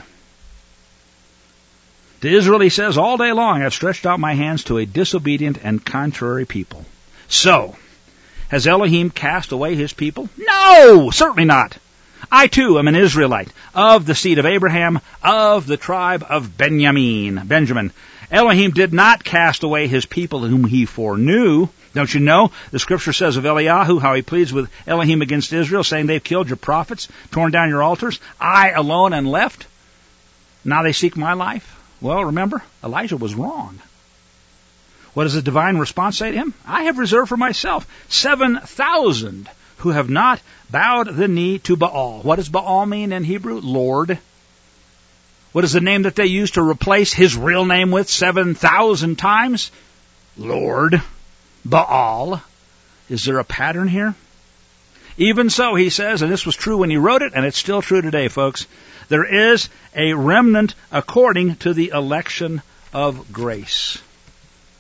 To Israel he says, all day long I've stretched out my hands to a disobedient and contrary people. So, has Elohim cast away his people? No, certainly not. I too am an Israelite, of the seed of Abraham, of the tribe of Benjamin. Benjamin. Elohim did not cast away his people whom he foreknew. Don't you know? The scripture says of Eliyahu how he pleads with Elohim against Israel, saying they've killed your prophets, torn down your altars. I alone am left. Now they seek my life. Well, remember, Elijah was wrong. What does the divine response say to him? I have reserved for myself seven thousand who have not bowed the knee to Baal. What does Baal mean in Hebrew? Lord. What is the name that they used to replace his real name with seven thousand times? Lord. Baal. Is there a pattern here? Even so, he says, and this was true when he wrote it, and it's still true today, folks, there is a remnant according to the election of grace.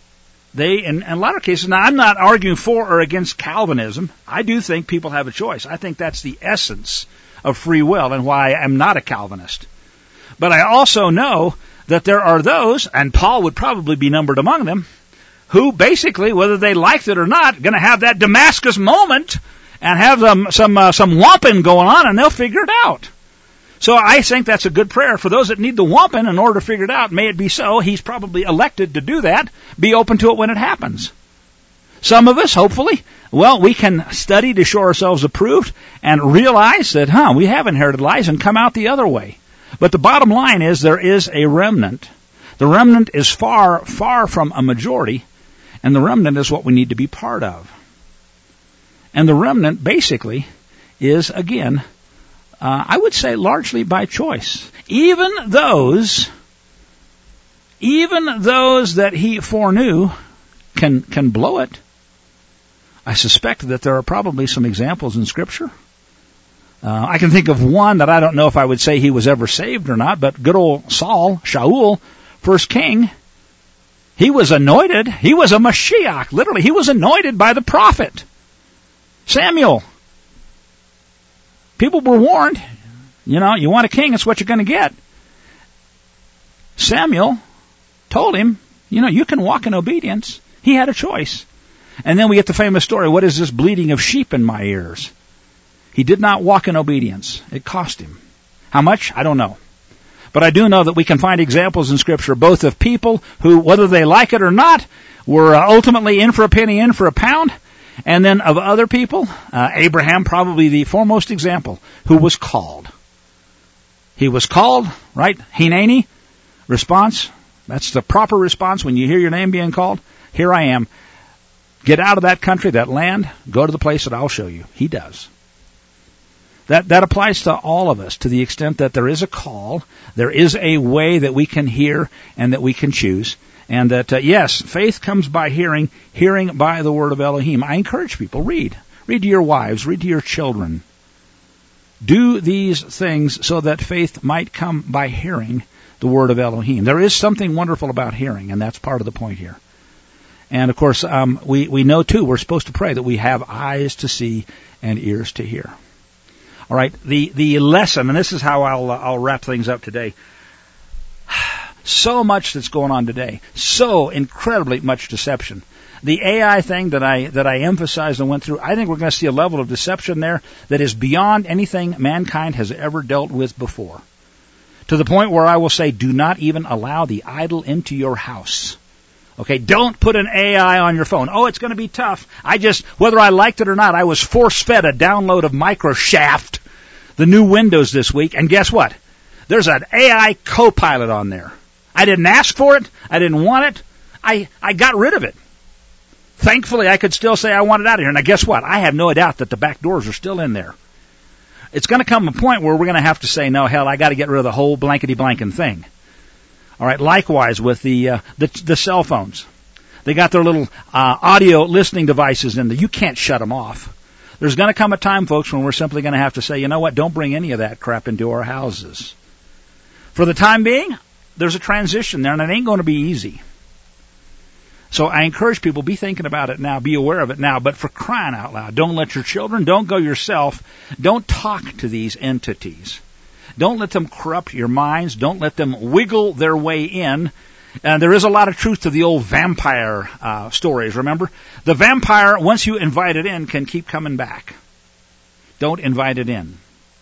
They, in, in a lot of cases, now I'm not arguing for or against Calvinism. I do think people have a choice. I think that's the essence of free will and why I'm not a Calvinist. But I also know that there are those, and Paul would probably be numbered among them, who basically, whether they liked it or not, going to have that Damascus moment and have them, some uh, some whomping going on, and they'll figure it out. So I think that's a good prayer for those that need the whomping in order to figure it out. May it be so. He's probably elected to do that. Be open to it when it happens. Some of us, hopefully, well, we can study to show ourselves approved and realize that, huh, we have inherited lies and come out the other way. But the bottom line is there is a remnant. The remnant is far, far from a majority, and the remnant is what we need to be part of. And the remnant basically is, again, uh, I would say largely by choice. Even those, even those that he foreknew can, can blow it. I suspect that there are probably some examples in Scripture. Uh, I can think of one that I don't know if I would say he was ever saved or not, but good old Saul, Shaul, first king, he was anointed. He was a Mashiach. Literally, he was anointed by the prophet Samuel. People were warned, you know, you want a king, it's what you're going to get. Samuel told him, you know, you can walk in obedience. He had a choice. And then we get the famous story, what is this bleating of sheep in my ears? He did not walk in obedience. It cost him. How much? I don't know. But I do know that we can find examples in Scripture both of people who, whether they like it or not, were uh, ultimately in for a penny, in for a pound, and then of other people, uh, Abraham, probably the foremost example, who was called. He was called, right? Hineni, response. That's the proper response when you hear your name being called. Here I am. Get out of that country, that land, go to the place that I'll show you. He does. That that applies to all of us to the extent that there is a call, there is a way that we can hear and that we can choose, and that, uh, yes, faith comes by hearing, hearing by the word of Elohim. I encourage people, read. Read to your wives, read to your children. Do these things so that faith might come by hearing the word of Elohim. There is something wonderful about hearing, and that's part of the point here. And, of course, um, we, we know, too, we're supposed to pray that we have eyes to see and ears to hear. All right, the, the lesson, and this is how I'll, uh, I'll wrap things up today. So much that's going on today. So incredibly much deception. The A I thing that I that I emphasized and went through, I think we're going to see a level of deception there that is beyond anything mankind has ever dealt with before. To the point where I will say, do not even allow the idol into your house. Okay, don't put an A I on your phone. Oh, it's going to be tough. I just, whether I liked it or not, I was force-fed a download of Microshaft, the new Windows this week, and guess what? There's an A I co-pilot on there. I didn't ask for it. I didn't want it. I, I got rid of it. Thankfully, I could still say I want it out of here. Now, guess what? I have no doubt that the back doors are still in there. It's going to come a point where we're going to have to say, no, hell, I got to get rid of the whole blankety-blanking thing. All right, likewise with the, uh, the the cell phones. They got their little uh, audio listening devices in there. You can't shut them off. There's going to come a time, folks, when we're simply going to have to say, you know what, don't bring any of that crap into our houses. For the time being, there's a transition there, and it ain't going to be easy. So I encourage people, be thinking about it now, be aware of it now, but for crying out loud, don't let your children, don't go yourself, don't talk to these entities. Don't let them corrupt your minds. Don't let them wiggle their way in. And there is a lot of truth to the old vampire uh, stories, remember? The vampire, once you invite it in, can keep coming back. Don't invite it in.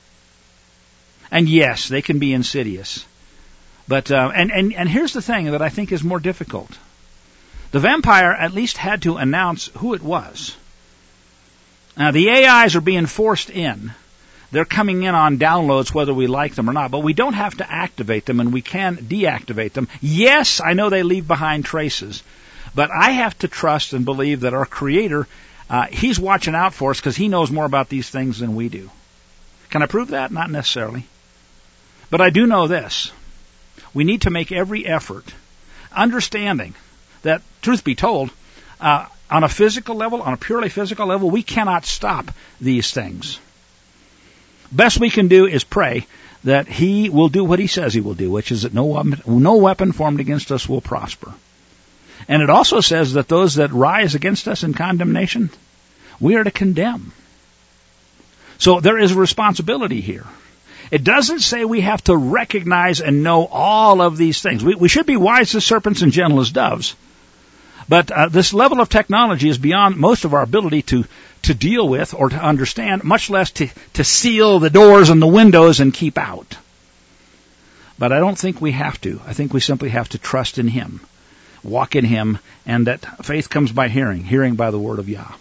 And yes, they can be insidious. But uh, and, and, and here's the thing that I think is more difficult. The vampire at least had to announce who it was. Now, the A Is are being forced in. They're coming in on downloads whether we like them or not, but we don't have to activate them, and we can deactivate them. Yes, I know they leave behind traces, but I have to trust and believe that our Creator, uh, He's watching out for us because He knows more about these things than we do. Can I prove that? Not necessarily. But I do know this. We need to make every effort, understanding that, truth be told, uh, on a physical level, on a purely physical level, we cannot stop these things. Best we can do is pray that He will do what He says He will do, which is that no weapon, no weapon formed against us will prosper. And it also says that those that rise against us in condemnation, we are to condemn. So there is a responsibility here. It doesn't say we have to recognize and know all of these things. We, we should be wise as serpents and gentle as doves. But uh, this level of technology is beyond most of our ability to, to deal with or to understand, much less to, to seal the doors and the windows and keep out. But I don't think we have to. I think we simply have to trust in Him, walk in Him, and that faith comes by hearing, hearing by the word of Yah.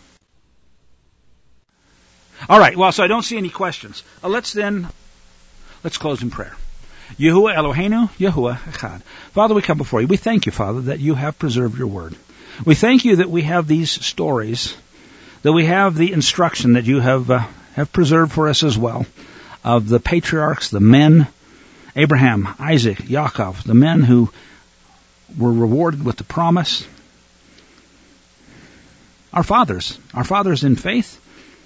All right, well, so I don't see any questions. Uh, let's then, let's close in prayer. Yahuwah Eloheinu, Yahuwah Echad. Father, we come before you. We thank you, Father, that you have preserved your word. We thank you that we have these stories, that we have the instruction that you have uh, have preserved for us as well, of the patriarchs, the men, Abraham, Isaac, Yaakov, the men who were rewarded with the promise. Our fathers, our fathers in faith.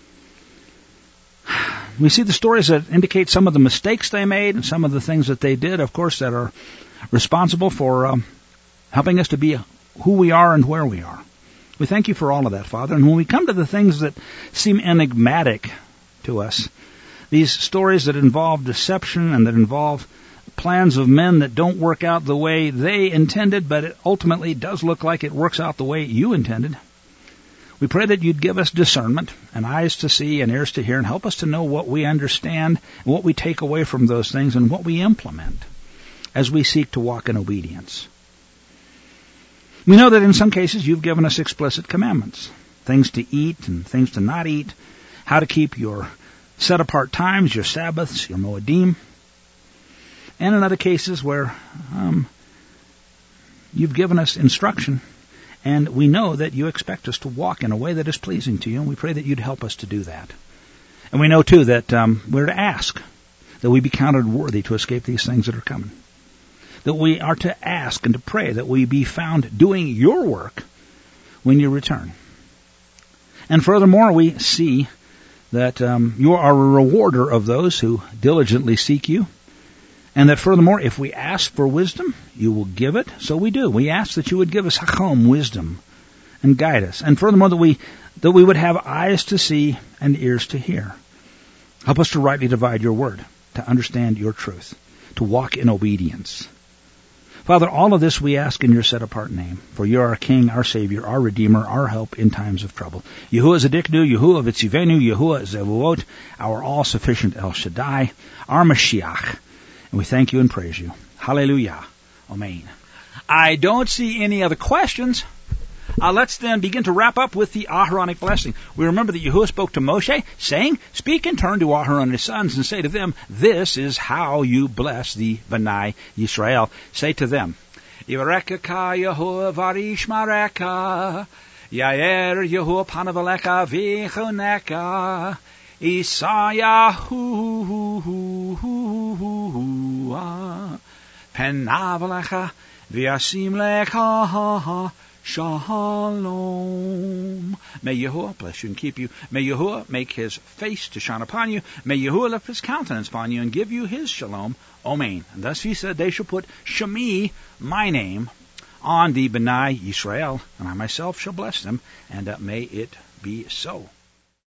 We see the stories that indicate some of the mistakes they made and some of the things that they did, of course, that are responsible for um, helping us to be who we are and where we are. We thank you for all of that, Father. And when we come to the things that seem enigmatic to us, these stories that involve deception and that involve plans of men that don't work out the way they intended, but it ultimately does look like it works out the way you intended, we pray that you'd give us discernment and eyes to see and ears to hear and help us to know what we understand and what we take away from those things and what we implement as we seek to walk in obedience. We know that in some cases you've given us explicit commandments, things to eat and things to not eat, how to keep your set-apart times, your Sabbaths, your Moedim, and in other cases where um, you've given us instruction. And we know that you expect us to walk in a way that is pleasing to you, and we pray that you'd help us to do that. And we know, too, that um, we're to ask that we be counted worthy to escape these things that are coming. That we are to ask and to pray that we be found doing your work when you return. And furthermore, we see that um, you are a rewarder of those who diligently seek you. And that furthermore, if we ask for wisdom, you will give it. So we do. We ask that you would give us Chacham, wisdom, and guide us. And furthermore, that we that we would have eyes to see and ears to hear. Help us to rightly divide your word, to understand your truth, to walk in obedience. Father, all of this we ask in your set-apart name, for you are our King, our Savior, our Redeemer, our help in times of trouble. Yahuwah Zedikdu, Yahuwah Vitzivenu, Yahuwah Zevuot, our all-sufficient El Shaddai, our Mashiach. And we thank you and praise you. Hallelujah. Amen. I don't see any other questions. Uh, let's then begin to wrap up with the Aharonic blessing. We remember that Yahuwah spoke to Moshe, saying, "Speak and turn to Aharon and his sons, and say to them, this is how you bless the B'nai Yisrael. Say to them, Yivarekeka Yahuwah varishmareka, Yair Yahuwah panavalecha vichoneka, Isayahu penavalecha v'yasim lecha shalom." May Yahuwah bless you and keep you. May Yahuwah make his face to shine upon you. May Yahuwah lift his countenance upon you and give you his shalom. Amen. And thus he said, they shall put Shemi, my name, on the B'nai Yisrael, and I myself shall bless them, and uh, may it be so.